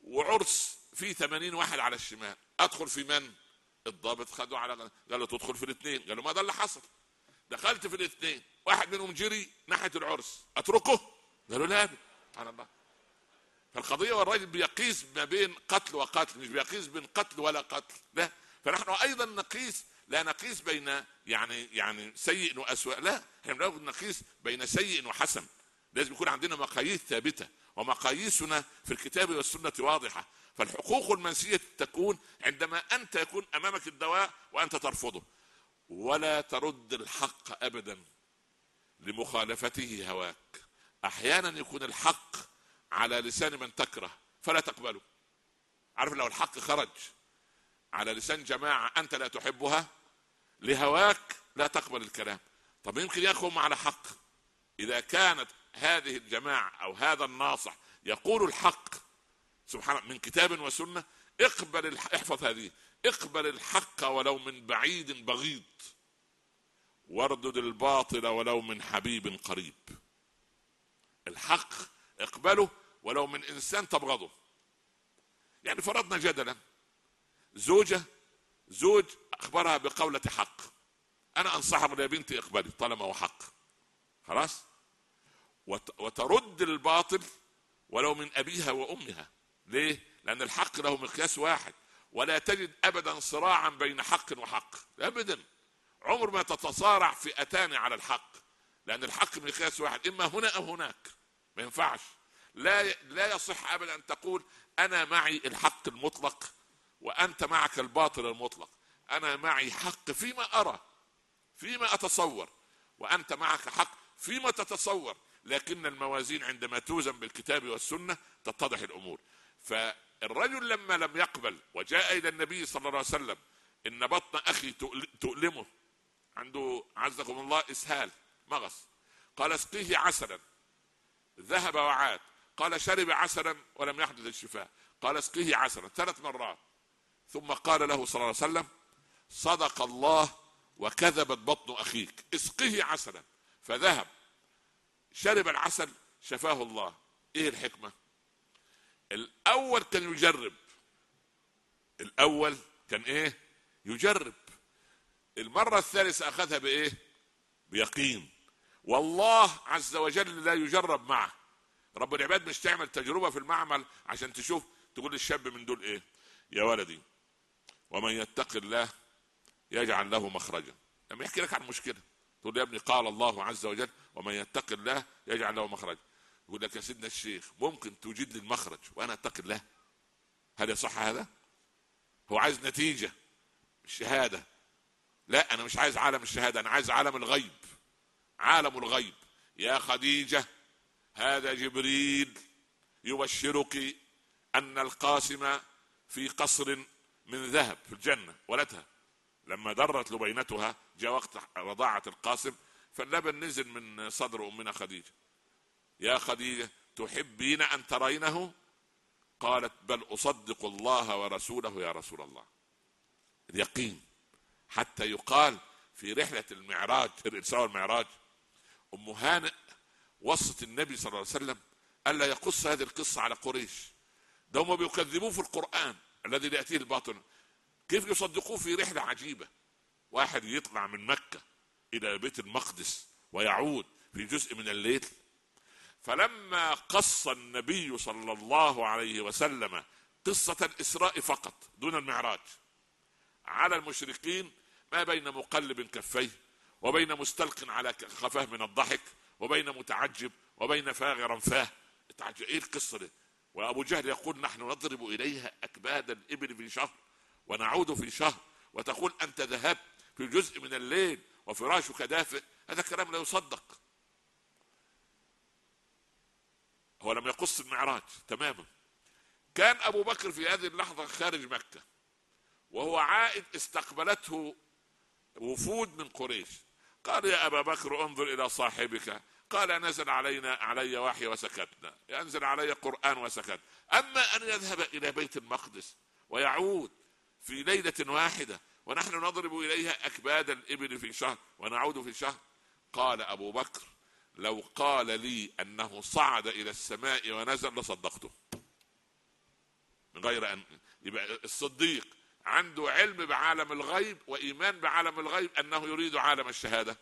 وعرس فيه ثمانين واحد على الشمال، ادخل في من؟ الضابط خدوا على، قال له تدخل في الاثنين. قال له ما ده اللي حصل، دخلت في الاثنين، واحد منهم جري ناحيه العرس، اتركه؟ قالوا لا. سبحان الله. فالقضيه والراجل بيقيس ما بين قتل وقتل، مش بيقيس بين قتل ولا قتل، لا. فنحن ايضا نقيس، لا نقيس بين يعني يعني سيء واسوء، لا، احنا نقيس بين سيء وحسن. لازم يكون عندنا مقاييس ثابته، ومقاييسنا في الكتاب والسنه واضحه. فالحقوق المنسيه تكون عندما انت يكون امامك الدواء وانت ترفضه، ولا ترد الحق ابدا لمخالفته هواك. احيانا يكون الحق على لسان من تكره فلا تقبله. عارف لو الحق خرج على لسان جماعة انت لا تحبها لهواك لا تقبل الكلام. طب يمكن يقوم على حق. اذا كانت هذه الجماعة او هذا الناصح يقول الحق سبحان من كتاب وسنة، اقبل الح... احفظ هذه، اقبل الحق ولو من بعيد بغيض، واردد الباطل ولو من حبيب قريب. الحق اقبله ولو من انسان تبغضه. يعني فرضنا جدلا زوجة زوج اخبرها بقولة حق، انا انصحها يا بنتي اقبلي طالما هو حق، خلاص. وترد الباطل ولو من ابيها وامها. ليه؟ لان الحق له مقياس واحد، ولا تجد ابدا صراعا بين حق وحق ابدا. عمر ما تتصارع فئتان على الحق، لان الحق مقياس واحد، اما هنا او هناك، ما ينفعش. لا لا يصح ابدا ان تقول انا معي الحق المطلق وانت معك الباطل المطلق. انا معي حق فيما ارى فيما اتصور، وانت معك حق فيما تتصور، لكن الموازين عندما توزن بالكتاب والسنة تتضح الامور. فالرجل لما لم يقبل وجاء الى النبي صلى الله عليه وسلم، ان بطن اخي تؤلمه، عنده عزكم الله اسهال مغص، قال اسقيه عسلا، ذهب وعاد، قال شرب عسلا ولم يحدث الشفاء، قال اسقيه عسلا ثلاث مرات، ثم قال له صلى الله عليه وسلم صدق الله وكذبت بطن اخيك، اسقيه عسلا. فذهب شرب العسل شفاه الله. ايه الحكمة؟ الاول كان يجرب، الاول كان ايه؟ يجرب. المرة الثالثة اخذها بايه؟ بيقين. والله عز وجل لا يجرب معه. رب العباد مش تعمل تجربة في المعمل عشان تشوف تقول للشاب من دول ايه؟ يا ولدي ومن يتق الله يجعل له مخرجا. لما يحكي لك عن مشكلة تقول له يا ابني قال الله عز وجل ومن يتق الله يجعل له مخرجا. يقول لك يا سيدنا الشيخ ممكن توجد لي المخرج وانا اتق الله؟ هل يصح هذا؟ هو عايز نتيجة الشهادة. لا، انا مش عايز عالم الشهادة، انا عايز عالم الغيب. عالم الغيب يا خديجة هذا جبريل يبشرك ان القاسم في قصر من ذهب في الجنة. ولدها لما درت لبينتها جاء وقت رضاعة القاسم، فاللبن نزل من صدر امنا خديجة. يا خديجة تحبين ان ترينه؟ قالت بل اصدق الله ورسوله يا رسول الله. اليقين. حتى يقال في رحلة المعراج، الإسراء والمعراج، ام هانئ وصت النبي صلى الله عليه وسلم الا يقص هذه القصة على قريش، ده هم بيكذبوه في القرآن الذي يأتيه الباطل. كيف يصدقوه في رحلة عجيبة؟ واحد يطلع من مكة الى بيت المقدس ويعود في جزء من الليل. فلما قص النبي صلى الله عليه وسلم قصة الإسراء فقط دون المعراج على المشركين، ما بين مقلب كفيه وبين مستلق على خفاه من الضحك وبين متعجب وبين فاغرا فاه. ايه القصة دي؟ وابو جهل يقول نحن نضرب اليها اكباد الابل في شهر ونعود في شهر، وتقول انت ذهبت في جزء من الليل وفراشك دافئ. هذا كلام لا يصدق. هو لم يقص المعراج تماما. كان ابو بكر في هذه اللحظة خارج مكة وهو عائد، استقبلته وفود من قريش. قال يا ابا بكر انظر الى صاحبك. قال نزل علينا علي وحي وسكتنا، ينزل علي قرآن وسكت. اما ان يذهب الى بيت المقدس ويعود في ليلة واحدة ونحن نضرب اليها اكباد الابل في شهر ونعود في شهر. قال ابو بكر لو قال لي انه صعد الى السماء ونزل لصدقته. من غير ان يبقى الصديق عنده علم بعالم الغيب وايمان بعالم الغيب انه يريد عالم الشهاده.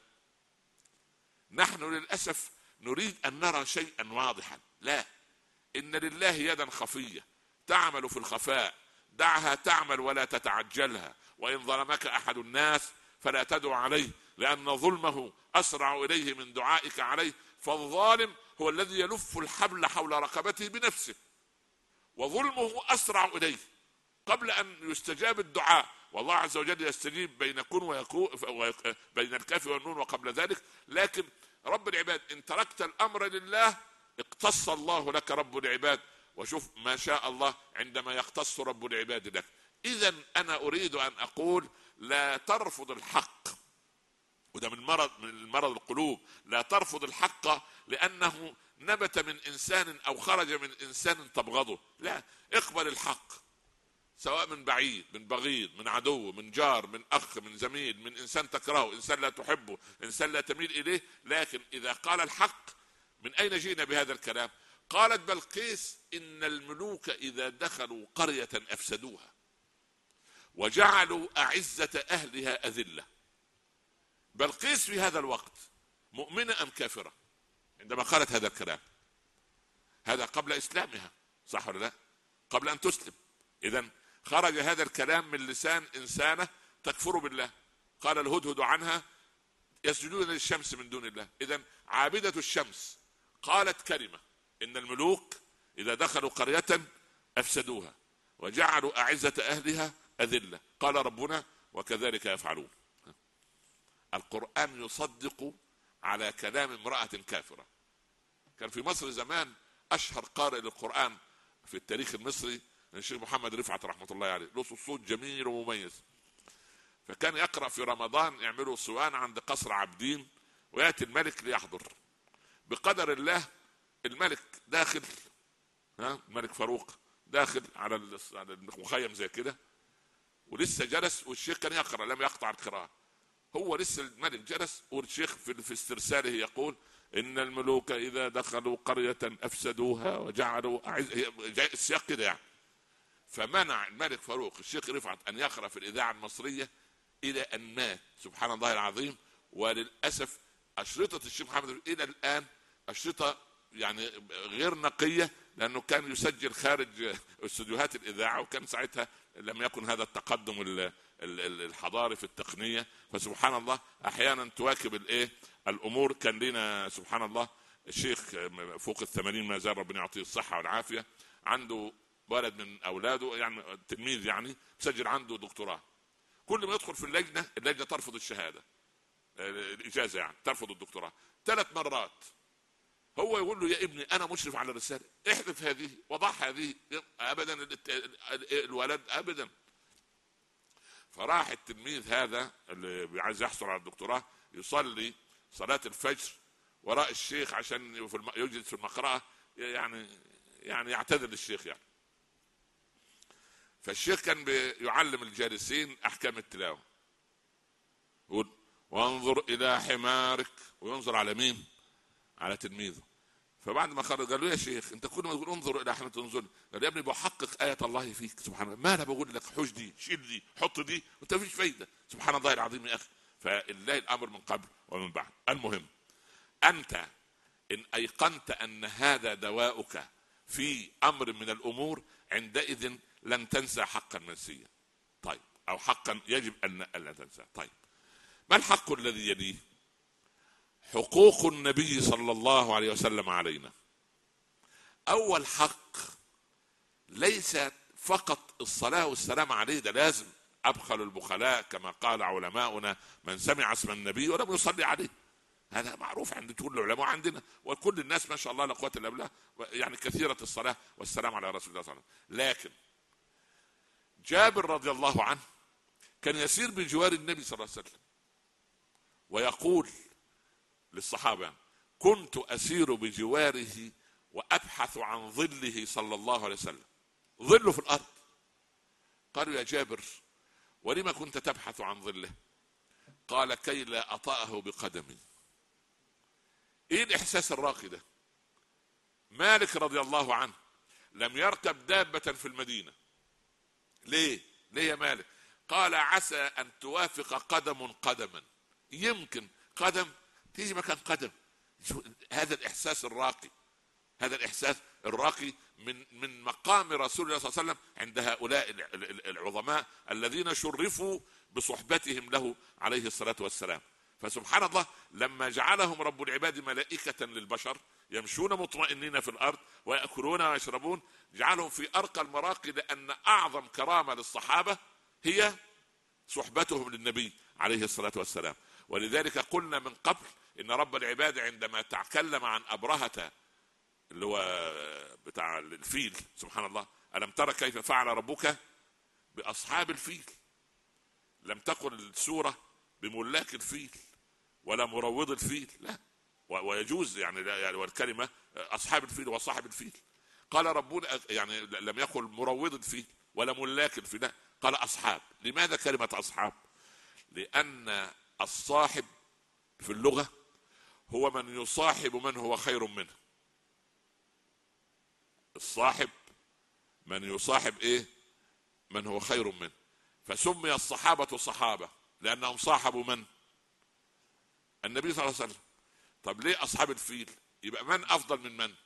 نحن للاسف نريد ان نرى شيئا واضحا، لا، ان لله يدا خفيه تعمل في الخفاء، دعها تعمل ولا تتعجلها، وان ظلمك احد الناس فلا تدع عليه لان ظلمه اسرع اليه من دعائك عليه، فالظالم هو الذي يلف الحبل حول رقبته بنفسه وظلمه اسرع اليه قبل ان يستجاب الدعاء، والله عز وجل يستجيب بين كن ويكون بين الكاف والنون وقبل ذلك. لكن رب العباد ان تركت الامر لله اقتص الله لك رب العباد، وشوف ما شاء الله عندما يختص رب العباد لك. اذا انا اريد ان اقول لا ترفض الحق، وده من مرض من المرض القلوب، لا ترفض الحق لانه نبت من انسان او خرج من انسان تبغضه، لا، اقبل الحق سواء من بعيد، من بغيض، من عدو، من جار، من اخ، من زميل، من انسان تكرهه، انسان لا تحبه، انسان لا تميل اليه. لكن اذا قال الحق، من اين جئنا بهذا الكلام؟ قالت بلقيس ان الملوك اذا دخلوا قرية افسدوها وجعلوا اعزة اهلها اذلة. بلقيس في هذا الوقت مؤمنة ام كافرة عندما قالت هذا الكلام؟ هذا قبل اسلامها، صح ولا لا؟ قبل ان تسلم. اذا خرج هذا الكلام من لسان انسانة تكفر بالله. قال الهدهد عنها يسجدون للشمس من دون الله. اذا عابدة الشمس قالت كلمة ان الملوك اذا دخلوا قرية افسدوها وجعلوا اعزة اهلها اذلة. قال ربنا وكذلك يفعلون. القرآن يصدق على كلام امرأة كافرة. كان في مصر زمان اشهر قارئ للقرآن في التاريخ المصري الشيخ محمد رفعت رحمة الله عليه، له صوت جميل ومميز. فكان يقرأ في رمضان، يعملوا صوان عند قصر عابدين ويأتي الملك ليحضر. بقدر الله الملك داخل، ها الملك فاروق داخل على المخيم زي كده، ولسه جلس والشيخ كان يقرأ لم يقطع القراءة. هو لسه الملك جلس والشيخ في, في استرساله يقول ان الملوك اذا دخلوا قرية افسدوها وجعلوا أعز... السياق كده يعني. فمنع الملك فاروق الشيخ رفعت ان يقرأ في الاذاعة المصرية الى ان مات، سبحان الله العظيم. وللاسف اشرطة الشيخ محمد الى الان اشرطة يعني غير نقية، لانه كان يسجل خارج استوديوهات الاذاعة، وكان ساعتها لم يكن هذا التقدم الحضاري في التقنية. فسبحان الله احيانا تواكب الايه الامور. كان لنا سبحان الله الشيخ فوق الثمانين ما زال ربنا يعطيه الصحة والعافية، عنده ولد من اولاده يعني تلميذ يعني مسجل عنده دكتوراه. كل ما يدخل في اللجنة اللجنة ترفض الشهادة الاجازة، يعني ترفض الدكتوراه ثلاث مرات. هو يقول له يا ابني انا مشرف على الرسالة، احذف هذه وضع هذه. ابدا الولد ابدا. فراح التلميذ هذا اللي عايز يحصل على الدكتوراه يصلي صلاة الفجر وراء الشيخ عشان يجلس في المقرأة، يعني يعني يعتذر للشيخ يعني. فالشيخ كان بيعلم الجالسين احكام التلاوة، يقول وانظر الى حمارك، وينظر على مين؟ على تلميذه. فبعد ما خرج قال له يا شيخ انت كل ما تقول انظر الى حمارك تنظر، قال يا ابني بحقق آية الله فيك سبحان الله، ما انا بقول لك حوش دي شيل دي حط دي وانت مفيش فايدة. سبحان الله العظيم يا اخي. فالله الامر من قبل ومن بعد. المهم انت ان ايقنت ان هذا دواؤك في امر من الامور عندئذ لن تنسى حقا منسيا، طيب، او حقا يجب ان لا تنسى. طيب، ما الحق الذي يليه؟ حقوق النبي صلى الله عليه وسلم علينا. اول حق ليس فقط الصلاة والسلام عليه، ده لازم، ابخل البخلاء كما قال علماؤنا من سمع اسم النبي ولم يصلي عليه. هذا معروف عند كل العلماء عندنا وكل الناس ما شاء الله لا قوة الا بالله، يعني كثيرة الصلاة والسلام على رسول الله صلى الله عليه وسلم. لكن جابر رضي الله عنه كان يسير بجوار النبي صلى الله عليه وسلم ويقول للصحابة كنت أسير بجواره وأبحث عن ظله صلى الله عليه وسلم، ظله في الأرض. قالوا يا جابر ولما كنت تبحث عن ظله؟ قال كي لا أطأه بقدمي. ايه الإحساس الراقي ده؟ مالك رضي الله عنه لم يركب دابة في المدينة ليه؟ ليه يا مالك؟ قال عسى ان توافق قدم قدما، يمكن قدم تيجي مكان قدم. هذا الاحساس الراقي، هذا الاحساس الراقي من من مقام رسول الله صلى الله عليه وسلم عند هؤلاء العظماء الذين شرفوا بصحبتهم له عليه الصلاة والسلام. فسبحان الله لما جعلهم رب العباد ملائكة للبشر يمشون مطمئنين في الأرض ويأكلون ويشربون، جعلهم في أرقى المراقي، لأن أعظم كرامة للصحابة هي صحبتهم للنبي عليه الصلاة والسلام. ولذلك قلنا من قبل إن رب العباد عندما تكلم عن أبرهة اللي هو بتاع الفيل، سبحان الله، ألم ترى كيف فعل ربك بأصحاب الفيل، لم تقل السورة بملاك الفيل ولا مروض الفيل، لا، ويجوز يعني والكلمة أصحاب الفيل وصاحب الفيل. قال ربنا يعني لم يقل مروض الفيل ولا ملاك الفيل، لا، قال أصحاب. لماذا كلمة أصحاب؟ لأن الصاحب في اللغة هو من يصاحب من هو خير منه. الصاحب من يصاحب ايه؟ من هو خير منه. فسمي الصحابة صحابة لأنهم صاحبوا من؟ النبي صلى الله عليه وسلم. طب ليه أصحاب الفيل؟ يبقى من أفضل من من؟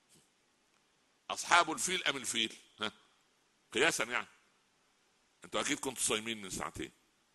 أصحاب الفيل أم الفيل؟ ها؟ قياسا يعني. أنتوا أكيد كنتوا صايمين من ساعتين.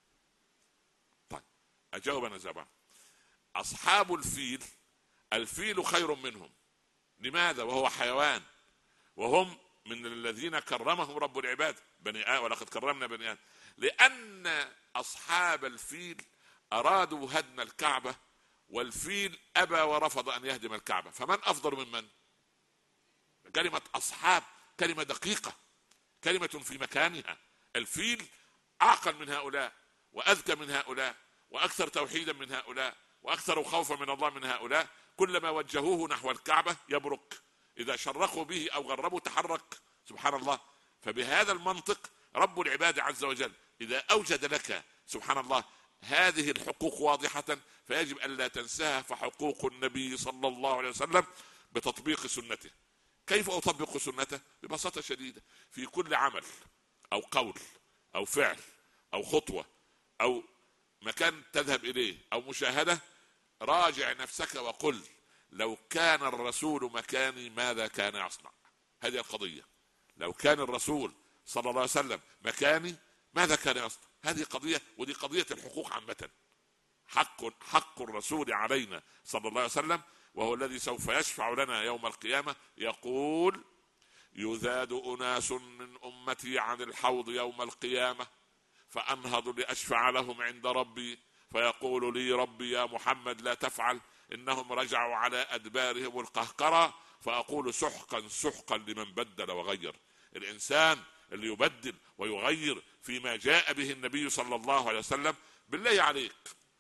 طيب أجاوب أنا زبا. أصحاب الفيل، الفيل خير منهم. لماذا؟ وهو حيوان، وهم من الذين كرمهم رب العباد بني آدم، ولقد كرمنا بني آدم. لأن أصحاب الفيل أرادوا هدم الكعبة، والفيل أبى ورفض أن يهدم الكعبة. فمن أفضل من من؟ كلمة أصحاب كلمة دقيقة، كلمة في مكانها. الفيل أعقل من هؤلاء وأذكى من هؤلاء وأكثر توحيدا من هؤلاء وأكثر خوفا من الله من هؤلاء. كلما وجهوه نحو الكعبة يبرك، إذا شرقوا به أو غربوا تحرك، سبحان الله. فبهذا المنطق رب العباد عز وجل إذا أوجد لك سبحان الله هذه الحقوق واضحة فيجب أن لا تنساها. فحقوق النبي صلى الله عليه وسلم بتطبيق سنته. كيف أطبق سنته؟ ببساطة شديدة، في كل عمل أو قول أو فعل أو خطوة أو مكان تذهب إليه أو مشاهدة، راجع نفسك وقل لو كان الرسول مكاني ماذا كان يصنع؟ هذه القضية. لو كان الرسول صلى الله عليه وسلم مكاني ماذا كان يصنع؟ هذه قضية، ودي قضية الحقوق عامة. حق حق الرسول علينا صلى الله عليه وسلم، وهو الذي سوف يشفع لنا يوم القيامة. يقول يذاد أناس من أمتي عن الحوض يوم القيامة فأنهض لأشفع لهم عند ربي فيقول لي ربي يا محمد لا تفعل إنهم رجعوا على أدبارهم القهقرة. فأقول سحقا سحقا لمن بدل وغير. الإنسان اللي يبدل ويغير فيما جاء به النبي صلى الله عليه وسلم، بالله عليك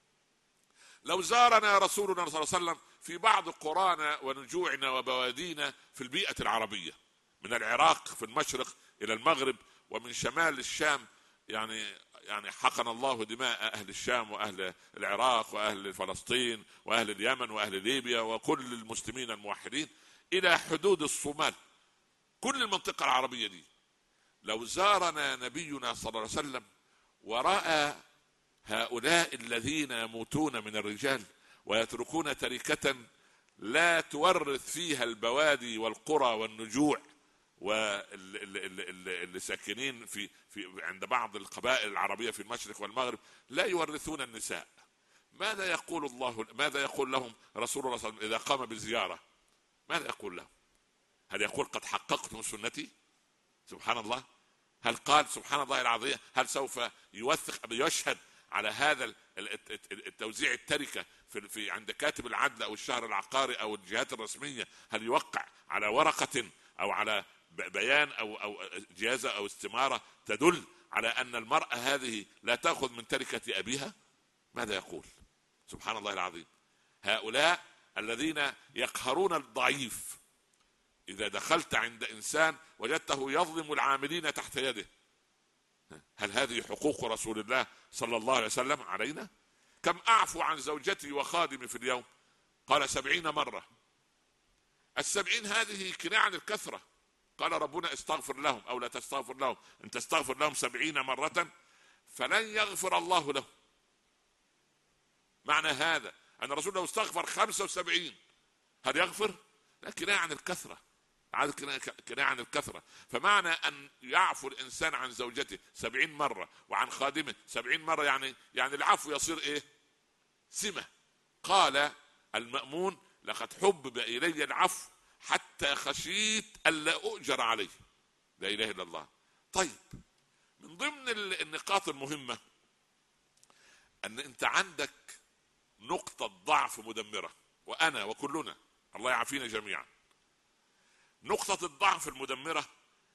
لو زارنا رسولنا صلى الله عليه وسلم في بعض قرانا ونجوعنا وبوادينا في البيئة العربية، من العراق في المشرق إلى المغرب ومن شمال الشام، يعني يعني حقن الله دماء أهل الشام وأهل العراق وأهل فلسطين وأهل اليمن وأهل ليبيا وكل المسلمين الموحدين إلى حدود الصومال، كل المنطقة العربية دي. لو زارنا نبينا صلى الله عليه وسلم ورأى هؤلاء الذين يموتون من الرجال ويتركون تركة لا تورث فيها البوادي والقرى والنجوع واللي ساكنين في في عند بعض القبائل العربية في المشرق والمغرب لا يورثون النساء، ماذا يقول الله؟ ماذا يقول لهم رسول الله صلى الله عليه وسلم إذا قام بالزيارة؟ ماذا يقول لهم؟ هل يقول قد حققتم سنتي؟ سبحان الله. هل قال سبحان الله العظيم هل سوف يوثق يشهد على هذا التوزيع التركة في في عند كاتب العدل او الشهر العقاري او الجهات الرسمية؟ هل يوقع على ورقة او على بيان او او جهازة او استمارة تدل على ان المرأة هذه لا تأخذ من تركة ابيها؟ ماذا يقول؟ سبحان الله العظيم. هؤلاء الذين يقهرون الضعيف، إذا دخلت عند إنسان وجدته يظلم العاملين تحت يده، هل هذه حقوق رسول الله صلى الله عليه وسلم علينا؟ كم أعفو عن زوجتي وخادمي في اليوم؟ قال سبعين مرة. السبعين هذه كناية عن الكثرة، قال ربنا استغفر لهم أو لا تستغفر لهم إن تستغفر لهم سبعين مرة فلن يغفر الله لهم. معنى هذا أن الرسول لو استغفر خمسة وسبعين هل يغفر؟ لا، كناية عن الكثرة، كناية عن الكثرة. فمعنى أن يعفو الإنسان عن زوجته سبعين مرة وعن خادمه سبعين مرة، يعني يعني العفو يصير إيه؟ سمة. قال المأمون لقد حبب إلي العفو حتى خشيت ألا أؤجر عليه. لا إله إلا الله. طيب، من ضمن النقاط المهمة أن أنت عندك نقطة ضعف مدمرة، وأنا وكلنا الله يعافينا جميعا. نقطة الضعف المدمرة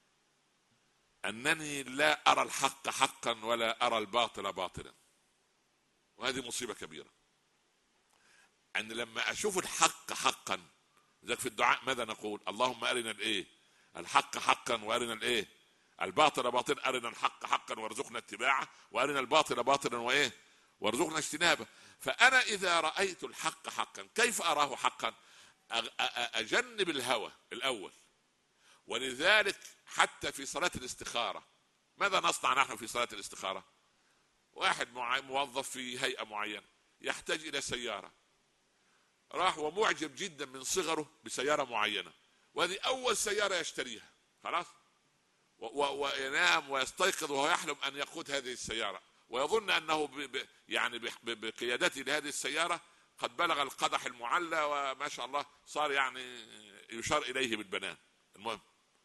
أنني لا أرى الحق حقا ولا أرى الباطل باطلا، وهذه مصيبة كبيرة. أن لما أشوف الحق حقا، ذلك في الدعاء ماذا نقول؟ اللهم أرنا الإيه؟ الحق حقا وأرنا الإيه؟ الباطل باطلا. أرنا الحق حقا وارزقنا اتباعه، وأرنا الباطل باطلا وإيه؟ وارزقنا اجتنابه. فأنا إذا رأيت الحق حقا كيف أراه حقا؟ أجنب الهوى الأول. ولذلك حتى في صلاة الاستخارة ماذا نصنع نحن في صلاة الاستخارة؟ واحد موظف في هيئة معينة يحتاج إلى سيارة، راح ومعجب جدا من صغره بسيارة معينة، وهذه أول سيارة يشتريها، خلاص، وينام ويستيقظ وهو يحلم أن يقود هذه السيارة، ويظن أنه ب ب يعني بقيادته لهذه السيارة قد بلغ القدح المعلى وما شاء الله صار يعني يشار إليه بالبنان. المهم،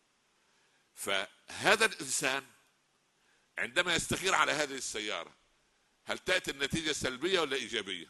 فهذا الإنسان عندما يستخير على هذه السيارة هل تأتي النتيجة سلبية ولا إيجابية؟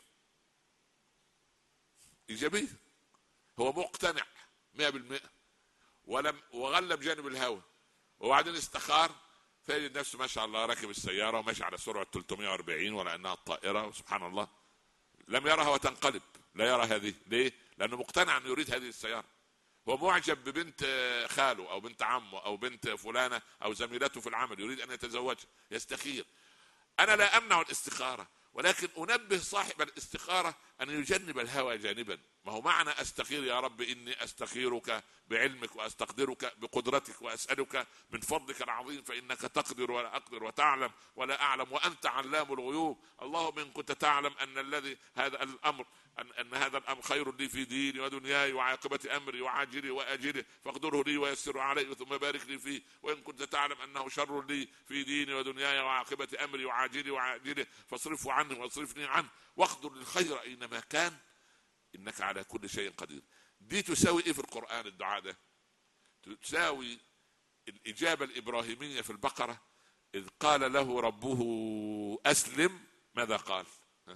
إيجابية. هو مقتنع مئة بالمئة ولم وغلب جانب الهوى، وبعدين استخار فيجد نفسه ما شاء الله راكب السيارة وماشي على سرعة ثلاثمائة وأربعين ولا أنها الطائرة، وسبحان الله لم يرها وتنقلب، لا يرى هذه. ليه؟ لأنه مقتنع أنه يريد هذه السيارة. هو معجب ببنت خاله أو بنت عمه أو بنت فلانة أو زميلته في العمل يريد أن يتزوجها، يستخير. أنا لا أمنع الاستخارة، ولكن أنبه صاحب الاستخارة أن يجنب الهوى جانبا. ما هو معنى أستخير يا رب إني أستخيرك بعلمك وأستقدرك بقدرتك وأسألك من فضلك العظيم فإنك تقدر ولا أقدر وتعلم ولا أعلم وأنت علام الغيوب. اللهم إن كنت تعلم أن الذي هذا الأمر أن, أن هذا الأمر خير لي في ديني ودنياي وعاقبة أمري وعاجلي وآجلي فاقدره لي ويسر علي ثم بارك لي فيه، وإن كنت تعلم أنه شر لي في ديني ودنياي وعاقبة أمري وعاجلي وعاجلي فاصرفه عنه واصرفني عنه واقدر للخير أينما كان إنك على كل شيء قدير. دي تساوي إيه في القرآن الدعاء ده؟ تساوي الإجابة الإبراهيمية في البقرة إذ قال له ربه أسلم. ماذا قال؟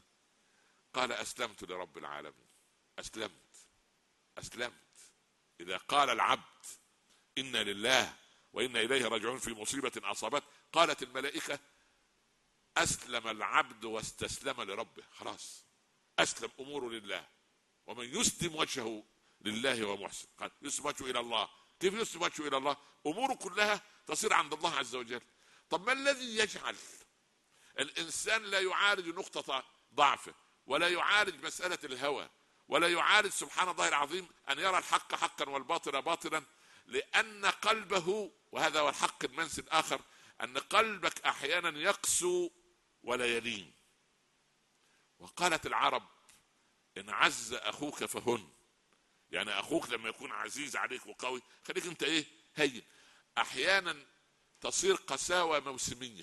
قال أسلمت لرب العالمين. أسلمت أسلمت. إذا قال العبد إنا لله وإنا إليه راجعون في مصيبة أصابت قالت الملائكة أسلم العبد واستسلم لربه، خلاص أسلم أموره لله. ومن يسلم وجهه لله ومحسن، قال يسلم وجهه إلى الله. كيف يسلم وجهه إلى الله؟ أموره كلها تصير عند الله عز وجل. طب ما الذي يجعل الإنسان لا يعالج نقطة ضعفه ولا يعالج مسألة الهوى ولا يعالج سبحان الله العظيم أن يرى الحق حقا والباطل باطلا؟ لأن قلبه، وهذا هو الحق المنسي الآخر، أن قلبك أحيانا يقسو ولا يلين. وقالت العرب إن عز أخوك فهن، يعني أخوك لما يكون عزيز عليك وقوي خليك أنت إيه؟ هين. أحيانا تصير قساوة موسمية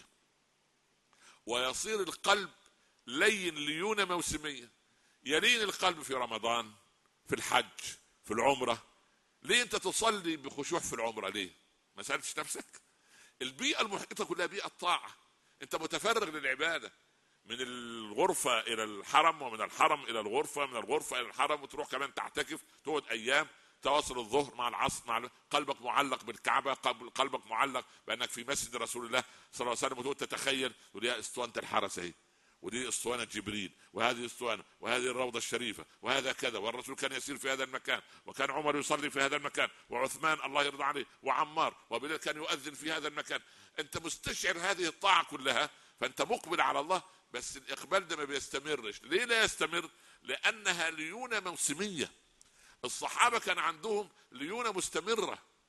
ويصير القلب لين ليونة موسمية. يلين القلب في رمضان، في الحج، في العمرة. ليه أنت تصلي بخشوع في العمرة؟ ليه؟ ما سألتش نفسك؟ البيئة المحيطة كلها بيئة طاعة، أنت متفرغ للعبادة من الغرفة إلى الحرم ومن الحرم إلى الغرفة من الغرفة إلى الحرم، وتروح كمان تعتكف تقعد أيام تواصل الظهر مع العصر مع قلبك معلق بالكعبة، قلبك معلق بأنك في مسجد رسول الله صلى الله عليه وسلم، وتقعد تتخيل ودي اسطوانة الحرس اهي ودي اسطوانة جبريل وهذه اسطوانة وهذه الروضة الشريفة وهذا كذا، والرسول كان يسير في هذا المكان وكان عمر يصلي في هذا المكان وعثمان الله يرضى عليه وعمار وبلال كان يؤذن في هذا المكان. أنت مستشعر هذه الطاعة كلها فأنت مقبل على الله. بس الإقبال ده ما بيستمرش. ليه لا يستمر؟ لأنها ليونة موسمية. الصحابة كان عندهم ليونة مستمرة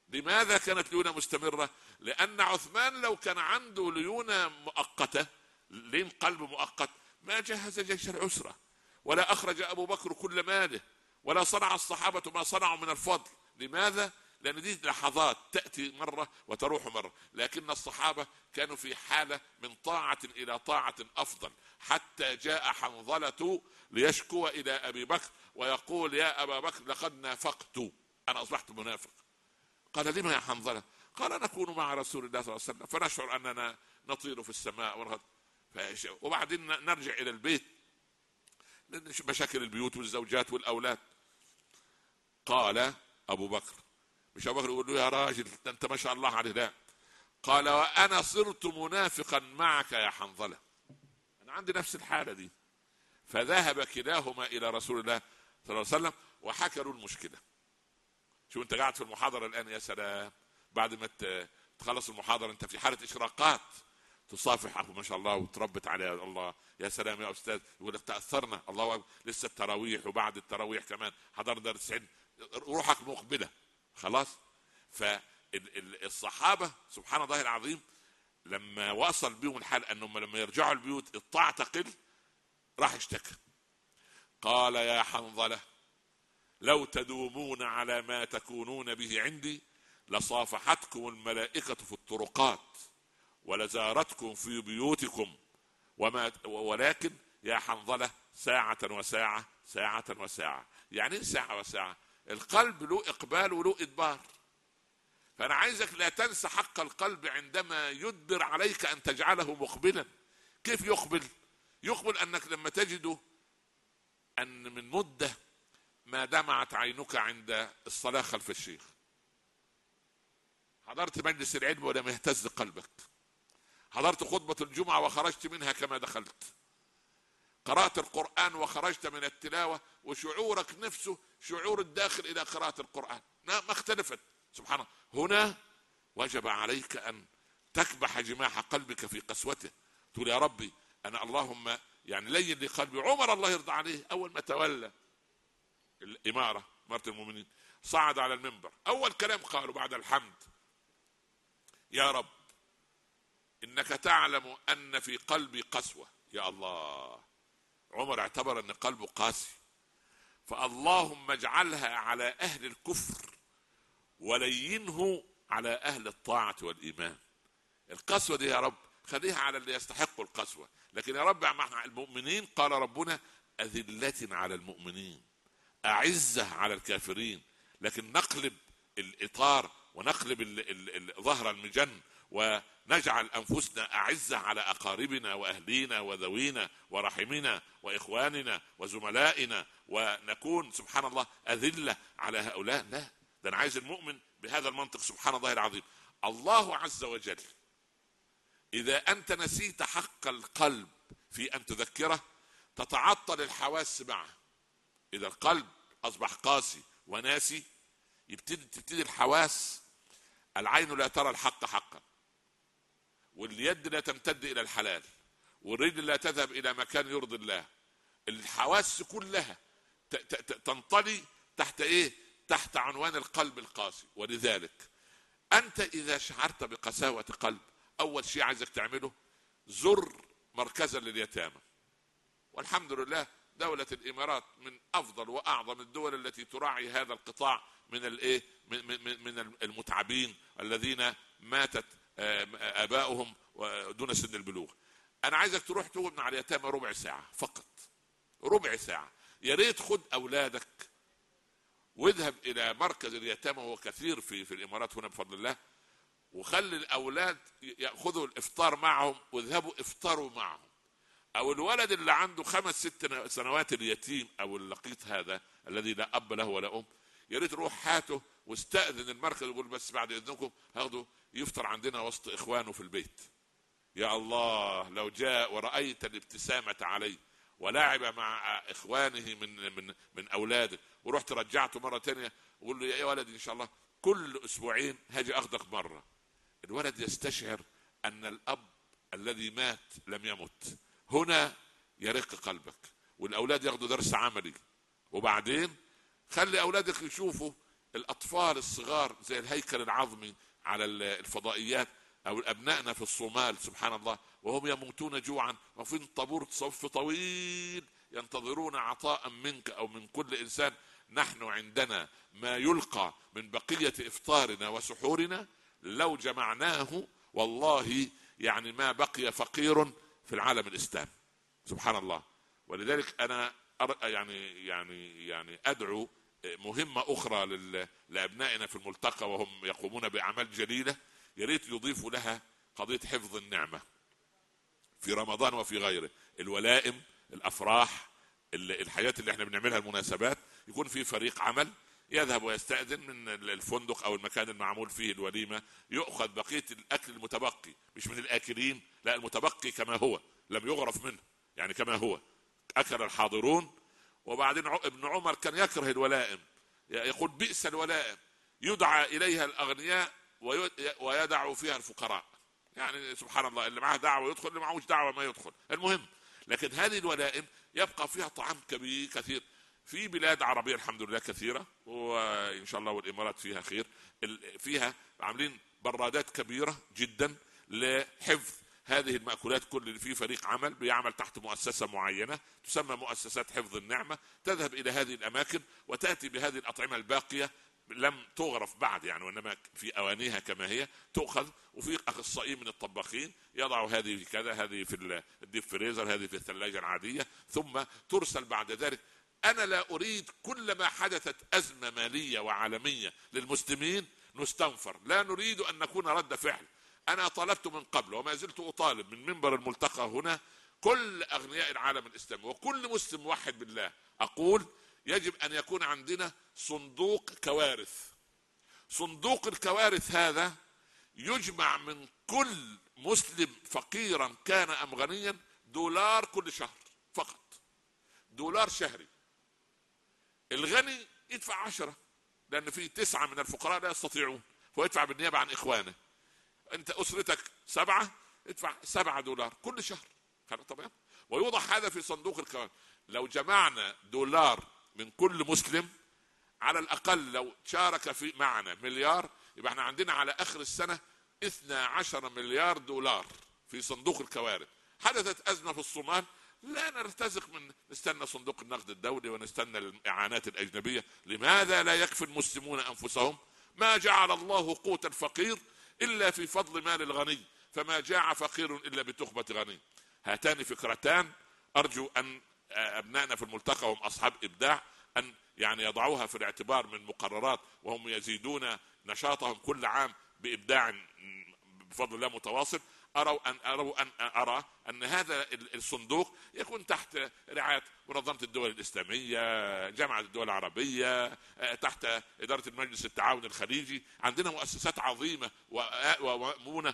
لماذا كانت ليونة مستمرة؟ لأن عثمان لو كان عنده ليونة مؤقتة، لين قلب مؤقت، ما جهز جيش العسرة، ولا أخرج أبو بكر كل ماله، ولا صنع الصحابة ما صنعوا من الفضل. لماذا؟ لأن دي لحظات تأتي مرة وتروح مرة، لكن الصحابة كانوا في حالة من طاعة إلى طاعة أفضل، حتى جاء حنظلة ليشكو إلى أبي بكر ويقول: يا أبا بكر لقد نافقت، أنا أصبحت منافق. قال: لما يا حنظلة؟ قال: نكون مع رسول الله صلى الله عليه وسلم فنشعر أننا نطير في السماء ونغد، وبعدين نرجع إلى البيت، مشاكل البيوت والزوجات والأولاد. قال أبو بكر، مش أبو بكر يقول له: يا راجل أنت ما شاء الله عليه، لا، قال: وأنا صرت منافقا معك يا حنظلة، أنا عندي نفس الحالة دي. فذهب كلاهما إلى رسول الله صلى الله عليه وسلم وحكروا المشكلة. شو أنت قاعد في المحاضرة الآن، يا سلام، بعد ما تخلص المحاضرة أنت في حالة إشراقات، تصافح أخو ما شاء الله وتربت عليه، الله يا سلام يا أستاذ، يقول لك تأثرنا، الله أكبر، لسه التراويح وبعد التراويح كمان حضر درس علم، روحك مقبلة خلاص. فالصحابة سبحان الله العظيم لما وصل بهم الحال أنهم لما يرجعوا البيوت الطاعة تقل، راح اشتكى. قال: يا حنظلة لو تدومون على ما تكونون به عندي لصافحتكم الملائكة في الطرقات ولزارتكم في بيوتكم، وما ولكن يا حنظلة ساعة وساعة ساعة وساعة. يعني ساعة وساعة، القلب له إقبال وله إدبار. فأنا عايزك لا تنسى حق القلب عندما يدبر عليك أن تجعله مقبلا. كيف يقبل؟ يقبل أنك لما تجده أن من مدة ما دمعت عينك عند الصلاة خلف الشيخ، حضرت مجلس العلم ولم يهتز قلبك، حضرت خطبة الجمعة وخرجت منها كما دخلت، قرأت القرآن وخرجت من التلاوة وشعورك نفسه شعور الداخل إلى قراءة القرآن ما اختلفت. سبحان الله، هنا وجب عليك أن تكبح جماح قلبك في قسوته، تقول: يا ربي أنا اللهم يعني لين لي قلبي. عمر الله يرضى عليه أول ما تولى الإمارة، إمارة المؤمنين، صعد على المنبر، أول كلام قالوا بعد الحمد: يا رب إنك تعلم أن في قلبي قسوة. يا الله، عمر اعتبر أن قلبه قاسي، فاللهم اجعلها على أهل الكفر ولينه على أهل الطاعة والإيمان. القسوة دي يا رب خليها على اللي يستحقوا القسوة، لكن يا رب مع المؤمنين قال ربنا: أذلة على المؤمنين أعزة على الكافرين. لكن نقلب الإطار ونقلب ظهر المجن ونجعل أنفسنا أعزة على أقاربنا وأهلينا وذوينا ورحمنا وإخواننا وزملائنا، ونكون سبحان الله أذلة على هؤلاء. لا، ده أنا عايز المؤمن بهذا المنطق. سبحان الله العظيم، الله عز وجل إذا أنت نسيت حق القلب في أن تذكره تتعطل الحواس معه. إذا القلب أصبح قاسي وناسي يبتدي تبتدي الحواس، العين لا ترى الحق حقا، واليد لا تمتد إلى الحلال، والرجل لا تذهب إلى مكان يرضي الله. الحواس كلها تنطلي تحت إيه؟ تحت عنوان القلب القاسي. ولذلك أنت إذا شعرت بقساوة قلب، أول شيء عايزك تعمله زر مركزا لليتامى. والحمد لله دولة الإمارات من أفضل وأعظم الدول التي تراعي هذا القطاع من الإيه من, من, من المتعبين الذين ماتت آبائهم دون سن البلوغ. أنا عايزك تروح تقعد مع اليتامى ربع ساعة فقط، ربع ساعة. يا ريت خد أولادك واذهب إلى مركز اليتامى، وهو كثير في في الإمارات هنا بفضل الله، وخلي الأولاد يأخذوا الإفطار معهم واذهبوا افطروا معهم. أو الولد اللي عنده خمس ست سنوات اليتيم أو اللقيط هذا الذي لا أب له ولا أم، يا ريت روح هاته واستأذن المركز ويقول: بس بعد إذنكم هاخده يفطر عندنا وسط إخوانه في البيت. يا الله، لو جاء ورأيت الابتسامة عليه ولعب مع إخوانه من من من أولاده، ورحت رجعته مرة تانية وقول له: يا ولد إن شاء الله كل أسبوعين هاجي أخذك مرة. الولد يستشعر أن الأب الذي مات لم يمت. هنا يرق قلبك، والأولاد ياخدوا درس عملي. وبعدين خلي أولادك يشوفوا الاطفال الصغار زي الهيكل العظمي على الفضائيات، او ابنائنا في الصومال سبحان الله وهم يموتون جوعا وفي طابور صف طويل ينتظرون عطاء منك او من كل انسان. نحن عندنا ما يلقى من بقية افطارنا وسحورنا لو جمعناه والله يعني ما بقي فقير في العالم الاسلامي سبحان الله. ولذلك انا يعني يعني يعني ادعو مهمة اخرى لابنائنا في الملتقى وهم يقومون باعمال جليلة، يريد يضيفوا لها قضية حفظ النعمة في رمضان وفي غيره، الولائم، الافراح، الحياة اللي احنا بنعملها، المناسبات، يكون في فريق عمل يذهب ويستأذن من الفندق او المكان المعمول فيه الوليمة، يؤخذ بقية الاكل المتبقي مش من الاكلين، لا المتبقي كما هو لم يغرف منه، يعني كما هو اكل الحاضرون. وبعدين ابن عمر كان يكره الولائم، يقول بئس الولائم يدعى اليها الاغنياء ويدعو فيها الفقراء. يعني سبحان الله اللي معه دعوة يدخل، اللي معهوش دعوة ما يدخل. المهم لكن هذه الولائم يبقى فيها طعام كبير كثير في بلاد عربية الحمد لله كثيرة، وإن شاء الله والإمارات فيها خير، فيها عاملين برادات كبيرة جدا لحفظ هذه المأكولات. كل في فريق عمل بيعمل تحت مؤسسة معينة تسمى مؤسسات حفظ النعمة، تذهب إلى هذه الأماكن وتأتي بهذه الأطعمة الباقية لم تغرف بعد يعني، وإنما في أوانيها كما هي تؤخذ، وفي أخصائيين من الطباخين يضعوا هذه كذا، هذه في الديب فريزر، هذه في الثلاجة العادية، ثم ترسل بعد ذلك. أنا لا أريد كلما حدثت أزمة مالية وعالمية للمسلمين نستنفر، لا نريد أن نكون رد فعل. أنا طلبت من قبل وما زلت أطالب من منبر الملتقى هنا كل أغنياء العالم الإسلامي وكل مسلم موحد بالله، أقول يجب أن يكون عندنا صندوق كوارث. صندوق الكوارث هذا يجمع من كل مسلم فقيرا كان أم غنيا دولار كل شهر فقط، دولار شهري. الغني يدفع عشرة لأن في تسعة من الفقراء لا يستطيعون فيدفع بالنيابة عن إخوانه. أنت أسرتك سبعة ادفع سبعة دولار كل شهر طبعا، ويوضع هذا في صندوق الكوارث. لو جمعنا دولار من كل مسلم على الأقل لو شارك في معنا مليار، يبقى احنا عندنا على آخر السنة اثنى عشر مليار دولار في صندوق الكوارث. حدثت أزمة في الصومال لا نرتزق من نستنى صندوق النقد الدولي ونستنى الإعانات الأجنبية. لماذا لا يكفي المسلمون أنفسهم؟ ما جعل الله قوت الفقير إلا في فضل مال الغني، فما جاع فقير إلا بتخبة غني. هاتان فكرتان أرجو أن أبنائنا في الملتقى هم أصحاب إبداع أن يعني يضعوها في الاعتبار من مقررات، وهم يزيدون نشاطهم كل عام بإبداع بفضل الله متواصل. أروا أن أروا أن أرى أن هذا الصندوق يكون تحت رعاية منظمة الدول الإسلامية، جامعة الدول العربية، تحت إدارة المجلس التعاون الخليجي. عندنا مؤسسات عظيمة ومؤمنة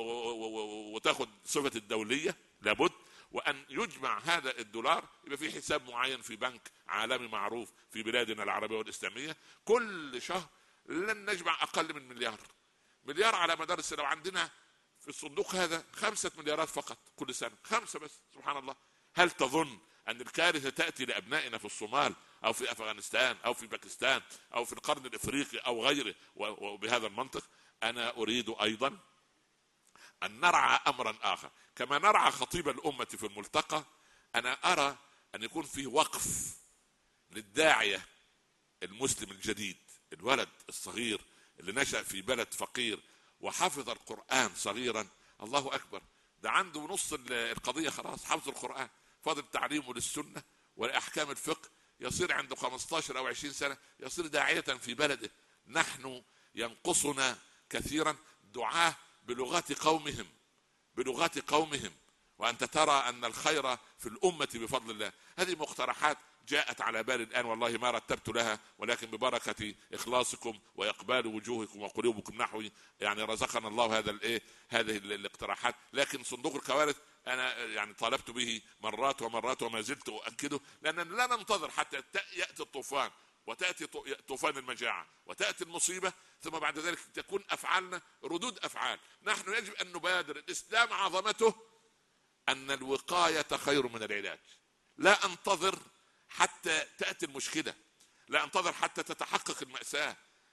وتأخذ صفة الدولية لابد، وأن يجمع هذا الدولار يبقى في حساب معين في بنك عالمي معروف في بلادنا العربية والإسلامية. كل شهر لن نجمع أقل من مليار مليار على مدار السنة. عندنا في الصندوق هذا خمسة مليارات فقط كل سنة، خمسة بس سبحان الله. هل تظن أن الكارثة تأتي لأبنائنا في الصومال أو في أفغانستان أو في باكستان أو في القرن الإفريقي أو غيره وبهذا المنطق؟ أنا أريد أيضا أن نرعى أمرا آخر كما نرعى خطيب الأمة في الملتقى. أنا أرى أن يكون فيه وقف للداعية المسلم الجديد، الولد الصغير اللي نشأ في بلد فقير وحفظ القرآن صغيرا. الله أكبر، ده عنده نص القضية خلاص، حفظ القرآن، فاضل تعليمه للسنة والأحكام الفقه، يصير عنده خمسة عشر أو عشرين سنة يصير داعية في بلده. نحن ينقصنا كثيرا دعاة بلغات قومهم بلغات قومهم وأنت ترى أن الخير في الأمة بفضل الله. هذه مقترحات جاءت على بالي الآن والله ما رتبت لها، ولكن ببركة إخلاصكم وإقبال وجوهكم وقلوبكم نحوي يعني رزقنا الله هذا الإيه هذه الاقتراحات. لكن صندوق الكوارث أنا يعني طالبت به مرات ومرات وما زلت أؤكده، لأننا لا ننتظر حتى يأتي الطوفان وتأتي طوفان المجاعة وتأتي المصيبة ثم بعد ذلك تكون أفعالنا ردود أفعال. نحن يجب أن نبادر. الإسلام عظمته أن الوقاية خير من العلاج. لا أنتظر حتى تأتي المشكلة، لا أنتظر حتى تتحقق المأساة،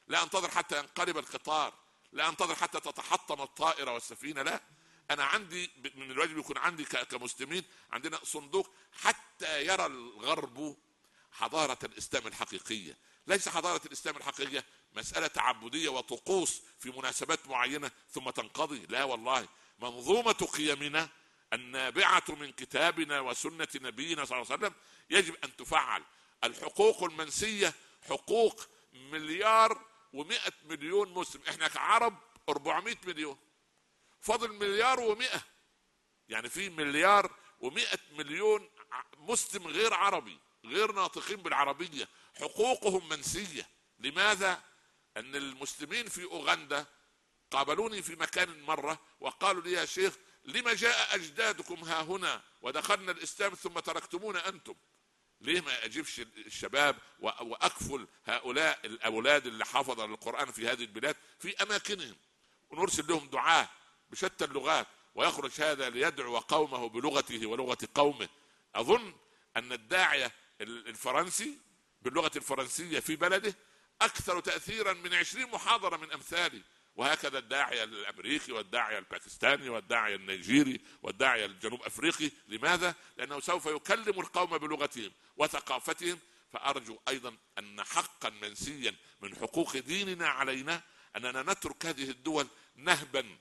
لا انتظر حتى ينقلب القطار، لا انتظر حتى تتحطم الطائرة والسفينة، لا، انا عندي من الواجب يكون عندي كمسلمين عندنا صندوق حتى يرى الغرب حضارة الاسلام الحقيقية. ليس حضارة الاسلام الحقيقية مسألة تعبدية وطقوس في مناسبات معينة ثم تنقضي، لا والله، منظومة قيمنا النابعة من كتابنا وسنة نبينا صلى الله عليه وسلم يجب ان تفعل. الحقوق المنسية حقوق مليار ومئة مليون مسلم، احنا كعرب أربعمائة مليون، فضل مليار ومئة، يعني في مليار ومئة مليون مسلم غير عربي، غير ناطقين بالعربية، حقوقهم منسية. لماذا؟ أن المسلمين في أوغندا قابلوني في مكان مرة وقالوا لي يا شيخ لما جاء أجدادكم ها هنا ودخلنا الإسلام ثم تركتمونا أنتم؟ ليه ما أجيبش الشباب وأكفل هؤلاء الأولاد اللي حافظوا القرآن في هذه البلاد في أماكنهم ونرسل لهم دعاة بشتى اللغات، ويخرج هذا ليدعو قومه بلغته ولغة قومه. أظن أن الداعية الفرنسي باللغة الفرنسية في بلده أكثر تأثيرا من عشرين محاضرة من أمثالي، وهكذا الداعية الأمريكي والداعية الباكستاني والداعية النيجيري والداعية الجنوب أفريقي. لماذا؟ لأنه سوف يكلم القوم بلغتهم وثقافتهم. فأرجو أيضا أن حقا منسيا من حقوق ديننا علينا أننا نترك هذه الدول نهبا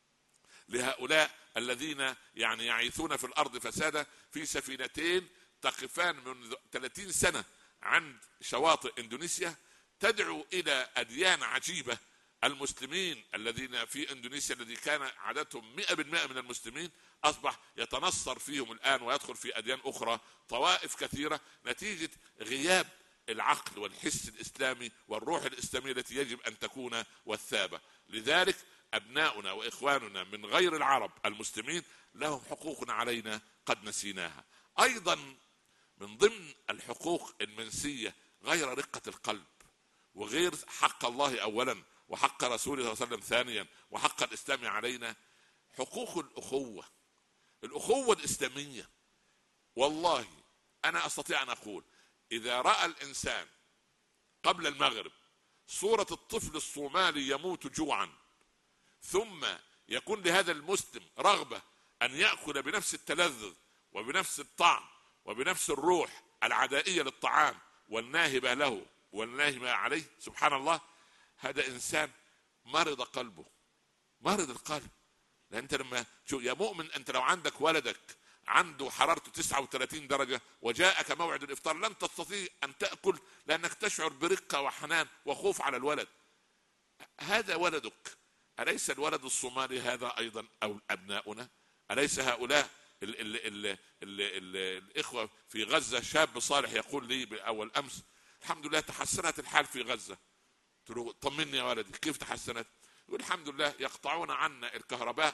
لهؤلاء الذين يعني يعيثون في الأرض فسادا في سفينتين تقفان منذ ثلاثين سنة عند شواطئ إندونيسيا تدعو إلى أديان عجيبة. المسلمين الذين في إندونيسيا الذي كان عددهم مئة بالمئة من المسلمين أصبح يتنصر فيهم الآن ويدخل في أديان أخرى، طوائف كثيرة، نتيجة غياب العقل والحس الإسلامي والروح الإسلامية التي يجب أن تكون والثابة. لذلك أبناؤنا وإخواننا من غير العرب المسلمين لهم حقوق علينا قد نسيناها. أيضا من ضمن الحقوق المنسية غير رقة القلب وغير حق الله أولا وحق رسوله صلى الله عليه وسلم ثانيا وحق الإسلام علينا حقوق الأخوة، الأخوة الإسلامية. والله أنا أستطيع أن أقول إذا رأى الإنسان قبل المغرب صورة الطفل الصومالي يموت جوعا ثم يكون لهذا المسلم رغبة أن يأكل بنفس التلذذ وبنفس الطعم وبنفس الروح العدائية للطعام والناهبة له والناهبة عليه، سبحان الله، هذا إنسان مرض قلبه، مرض القلب. لأن أنت لما شو يا مؤمن، أنت لو عندك ولدك عنده حرارته تسعة وثلاثين درجة وجاءك موعد الإفطار لن تستطيع أن تأكل لأنك تشعر برقة وحنان وخوف على الولد. هذا ولدك، أليس الولد الصومالي هذا أيضا أو أبناؤنا؟ أليس هؤلاء ال ال ال ال ال الإخوة في غزة؟ شاب صالح يقول لي بأول أمس الحمد لله تحسنت الحال في غزة. طمني يا ولدي كيف تحسنت؟ يقول الحمد لله يقطعون عنا الكهرباء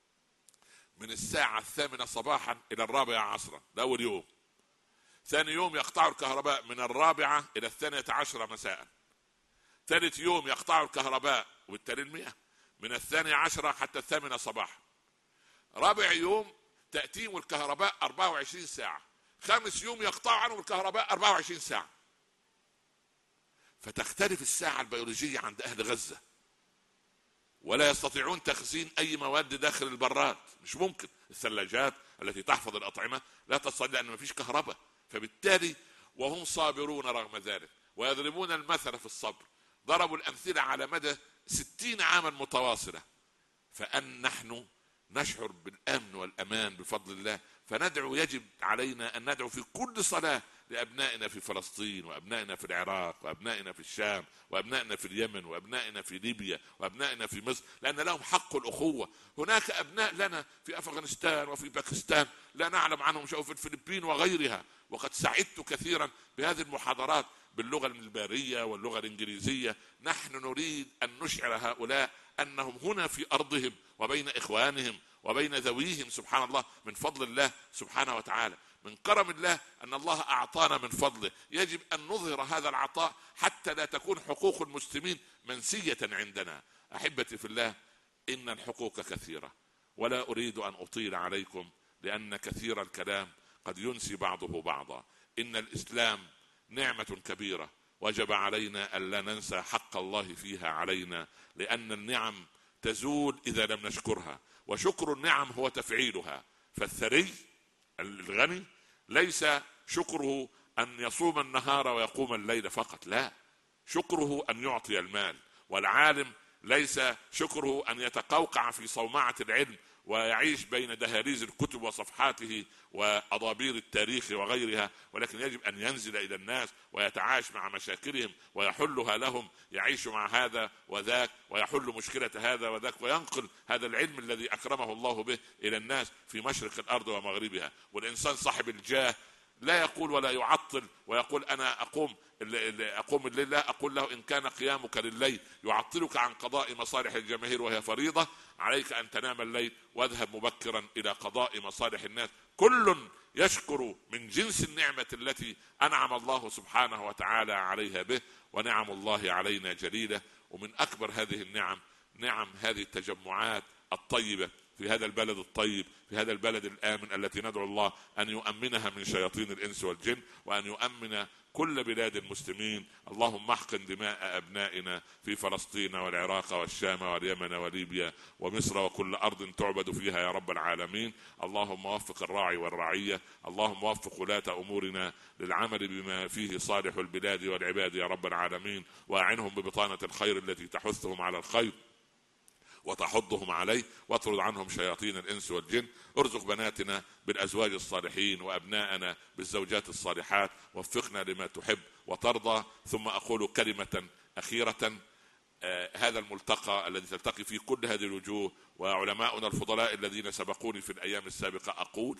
من الساعة الثامنة صباحا إلى الرابعة عصرا، ده أول يوم. ثاني يوم يقطعوا الكهرباء من الرابعة إلى الثانية عشرة مساء. ثالث يوم يقطعوا الكهرباء وبالتالي المئة من الثانية عشرة حتى الثامنة صباحا. رابع يوم تأتيهم الكهرباء أربعة وعشرين ساعة. خامس يوم يقطعوا عنهم الكهرباء أربعة وعشرين ساعة. فتختلف الساعة البيولوجية عند أهل غزة، ولا يستطيعون تخزين أي مواد داخل البراد، مش ممكن. الثلاجات التي تحفظ الأطعمة لا تستطيع لأن ما فيش كهرباء. فبالتالي وهم صابرون رغم ذلك ويضربون المثل في الصبر، ضربوا الأمثلة على مدى ستين عاما متواصلة. فأن نحن نشعر بالأمن والأمان بفضل الله، فندعو، يجب علينا أن ندعو في كل صلاة لأبنائنا في فلسطين وأبنائنا في العراق وأبنائنا في الشام وأبنائنا في اليمن وأبنائنا في ليبيا وأبنائنا في مصر، لأن لهم حق الأخوة. هناك أبناء لنا في أفغانستان وفي باكستان لا نعلم عنهم شيء، في الفلبين وغيرها. وقد سعدت كثيرا بهذه المحاضرات باللغة الملبارية واللغة الإنجليزية. نحن نريد أن نشعر هؤلاء أنهم هنا في أرضهم وبين إخوانهم وبين ذويهم، سبحان الله، من فضل الله سبحانه وتعالى، من كرم الله أن الله أعطانا من فضله. يجب أن نظهر هذا العطاء حتى لا تكون حقوق المسلمين منسية عندنا. أحبتي في الله، إن الحقوق كثيرة ولا أريد أن أطيل عليكم لأن كثير الكلام قد ينسي بعضه بعضا. إن الإسلام نعمة كبيرة وجب علينا ألا ننسى حق الله فيها علينا، لأن النعم تزول إذا لم نشكرها، وشكر النعم هو تفعيلها. فالثري الغني ليس شكره أن يصوم النهار ويقوم الليل فقط، لا، شكره أن يعطي المال. والعالم ليس شكره أن يتقوقع في صومعة العلم ويعيش بين دهاليز الكتب وصفحاته وأضابير التاريخ وغيرها، ولكن يجب أن ينزل إلى الناس ويتعايش مع مشاكلهم ويحلها لهم، يعيش مع هذا وذاك ويحل مشكلة هذا وذاك، وينقل هذا العلم الذي أكرمه الله به إلى الناس في مشرق الأرض ومغربها. والإنسان صاحب الجاه لا يقول ولا يعطل ويقول أنا أقوم أقوم الليل، لا، أقول له إن كان قيامك لليل يعطلك عن قضاء مصالح الجماهير وهي فريضة، عليك أن تنام الليل واذهب مبكرا إلى قضاء مصالح الناس. كل يشكر من جنس النعمة التي أنعم الله سبحانه وتعالى عليها به، ونعم الله علينا جليلة. ومن أكبر هذه النعم نعم هذه التجمعات الطيبة في هذا البلد الطيب، في هذا البلد الآمن التي ندعو الله أن يؤمنها من شياطين الإنس والجن، وأن يؤمن كل بلاد المسلمين. اللهم احقن دماء أبنائنا في فلسطين والعراق والشام واليمن وليبيا ومصر وكل أرض تعبد فيها يا رب العالمين. اللهم وفق الراعي والرعية، اللهم وفق ولاة أمورنا للعمل بما فيه صالح البلاد والعباد يا رب العالمين، وأعنهم ببطانة الخير التي تحثهم على الخير وتحضهم عليه، واطرد عنهم شياطين الإنس والجن. ارزق بناتنا بالأزواج الصالحين وأبناءنا بالزوجات الصالحات، وفقنا لما تحب وترضى. ثم أقول كلمة أخيرة، آه هذا الملتقى الذي تلتقي فيه كل هذه الوجوه وعلماؤنا الفضلاء الذين سبقوني في الأيام السابقة، أقول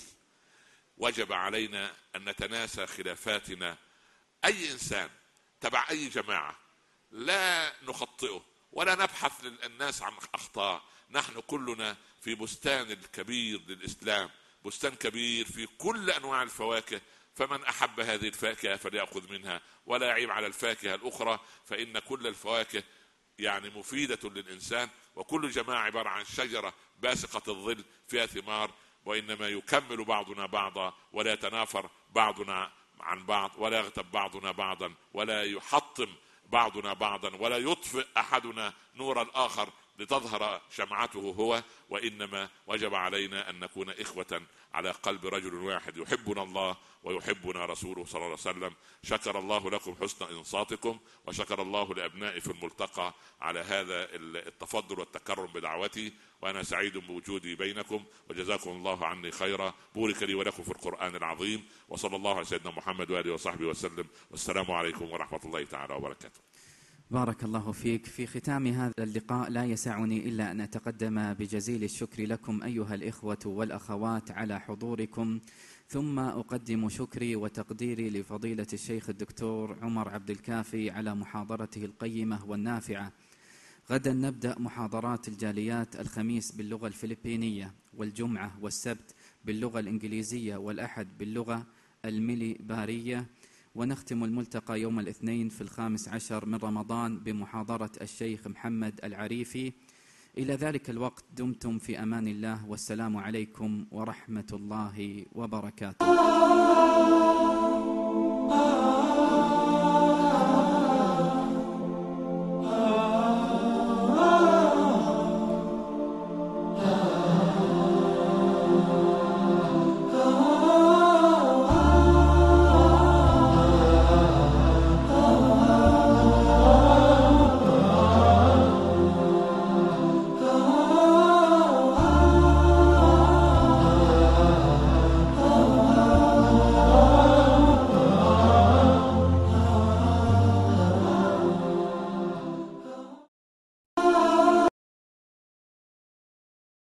وجب علينا أن نتناسى خلافاتنا. أي إنسان تبع أي جماعة لا نخطئه ولا نبحث للناس عن أخطاء، نحن كلنا في بستان الكبير للإسلام، بستان كبير في كل أنواع الفواكه، فمن أحب هذه الفاكهة فليأخذ منها ولا يعيب على الفاكهة الأخرى، فإن كل الفواكه يعني مفيدة للإنسان، وكل جماعة عبارة عن شجرة باسقة الظل فيها ثمار، وإنما يكمل بعضنا بعضا ولا يتنافر بعضنا عن بعض ولا يغتب بعضنا بعضا ولا يحطم بعضنا بعضا ولا يطفئ أحدنا نور الآخر لتظهر شمعته هو، وإنما وجب علينا أن نكون إخوة على قلب رجل واحد يحبنا الله ويحبنا رسوله صلى الله عليه وسلم. شكر الله لكم حسن إنصاتكم، وشكر الله لأبنائي في الملتقى على هذا التفضل والتكرم بدعوتي، وأنا سعيد بوجودي بينكم، وجزاكم الله عني خيرا. بورك لي ولكم في القرآن العظيم، وصلى الله على سيدنا محمد وآله وصحبه وسلم، والسلام عليكم ورحمة الله تعالى وبركاته. بارك الله فيك. في ختام هذا اللقاء لا يسعني إلا أن أتقدم بجزيل الشكر لكم أيها الإخوة والأخوات على حضوركم، ثم أقدم شكري وتقديري لفضيلة الشيخ الدكتور عمر عبد الكافي على محاضرته القيمة والنافعة. غدا نبدأ محاضرات الجاليات الخميس باللغة الفلبينية، والجمعة والسبت باللغة الإنجليزية، والأحد باللغة الميليبارية، ونختم الملتقى يوم الاثنين في الخامس عشر من رمضان بمحاضرة الشيخ محمد العريفي. إلى ذلك الوقت دمتم في أمان الله، والسلام عليكم ورحمة الله وبركاته.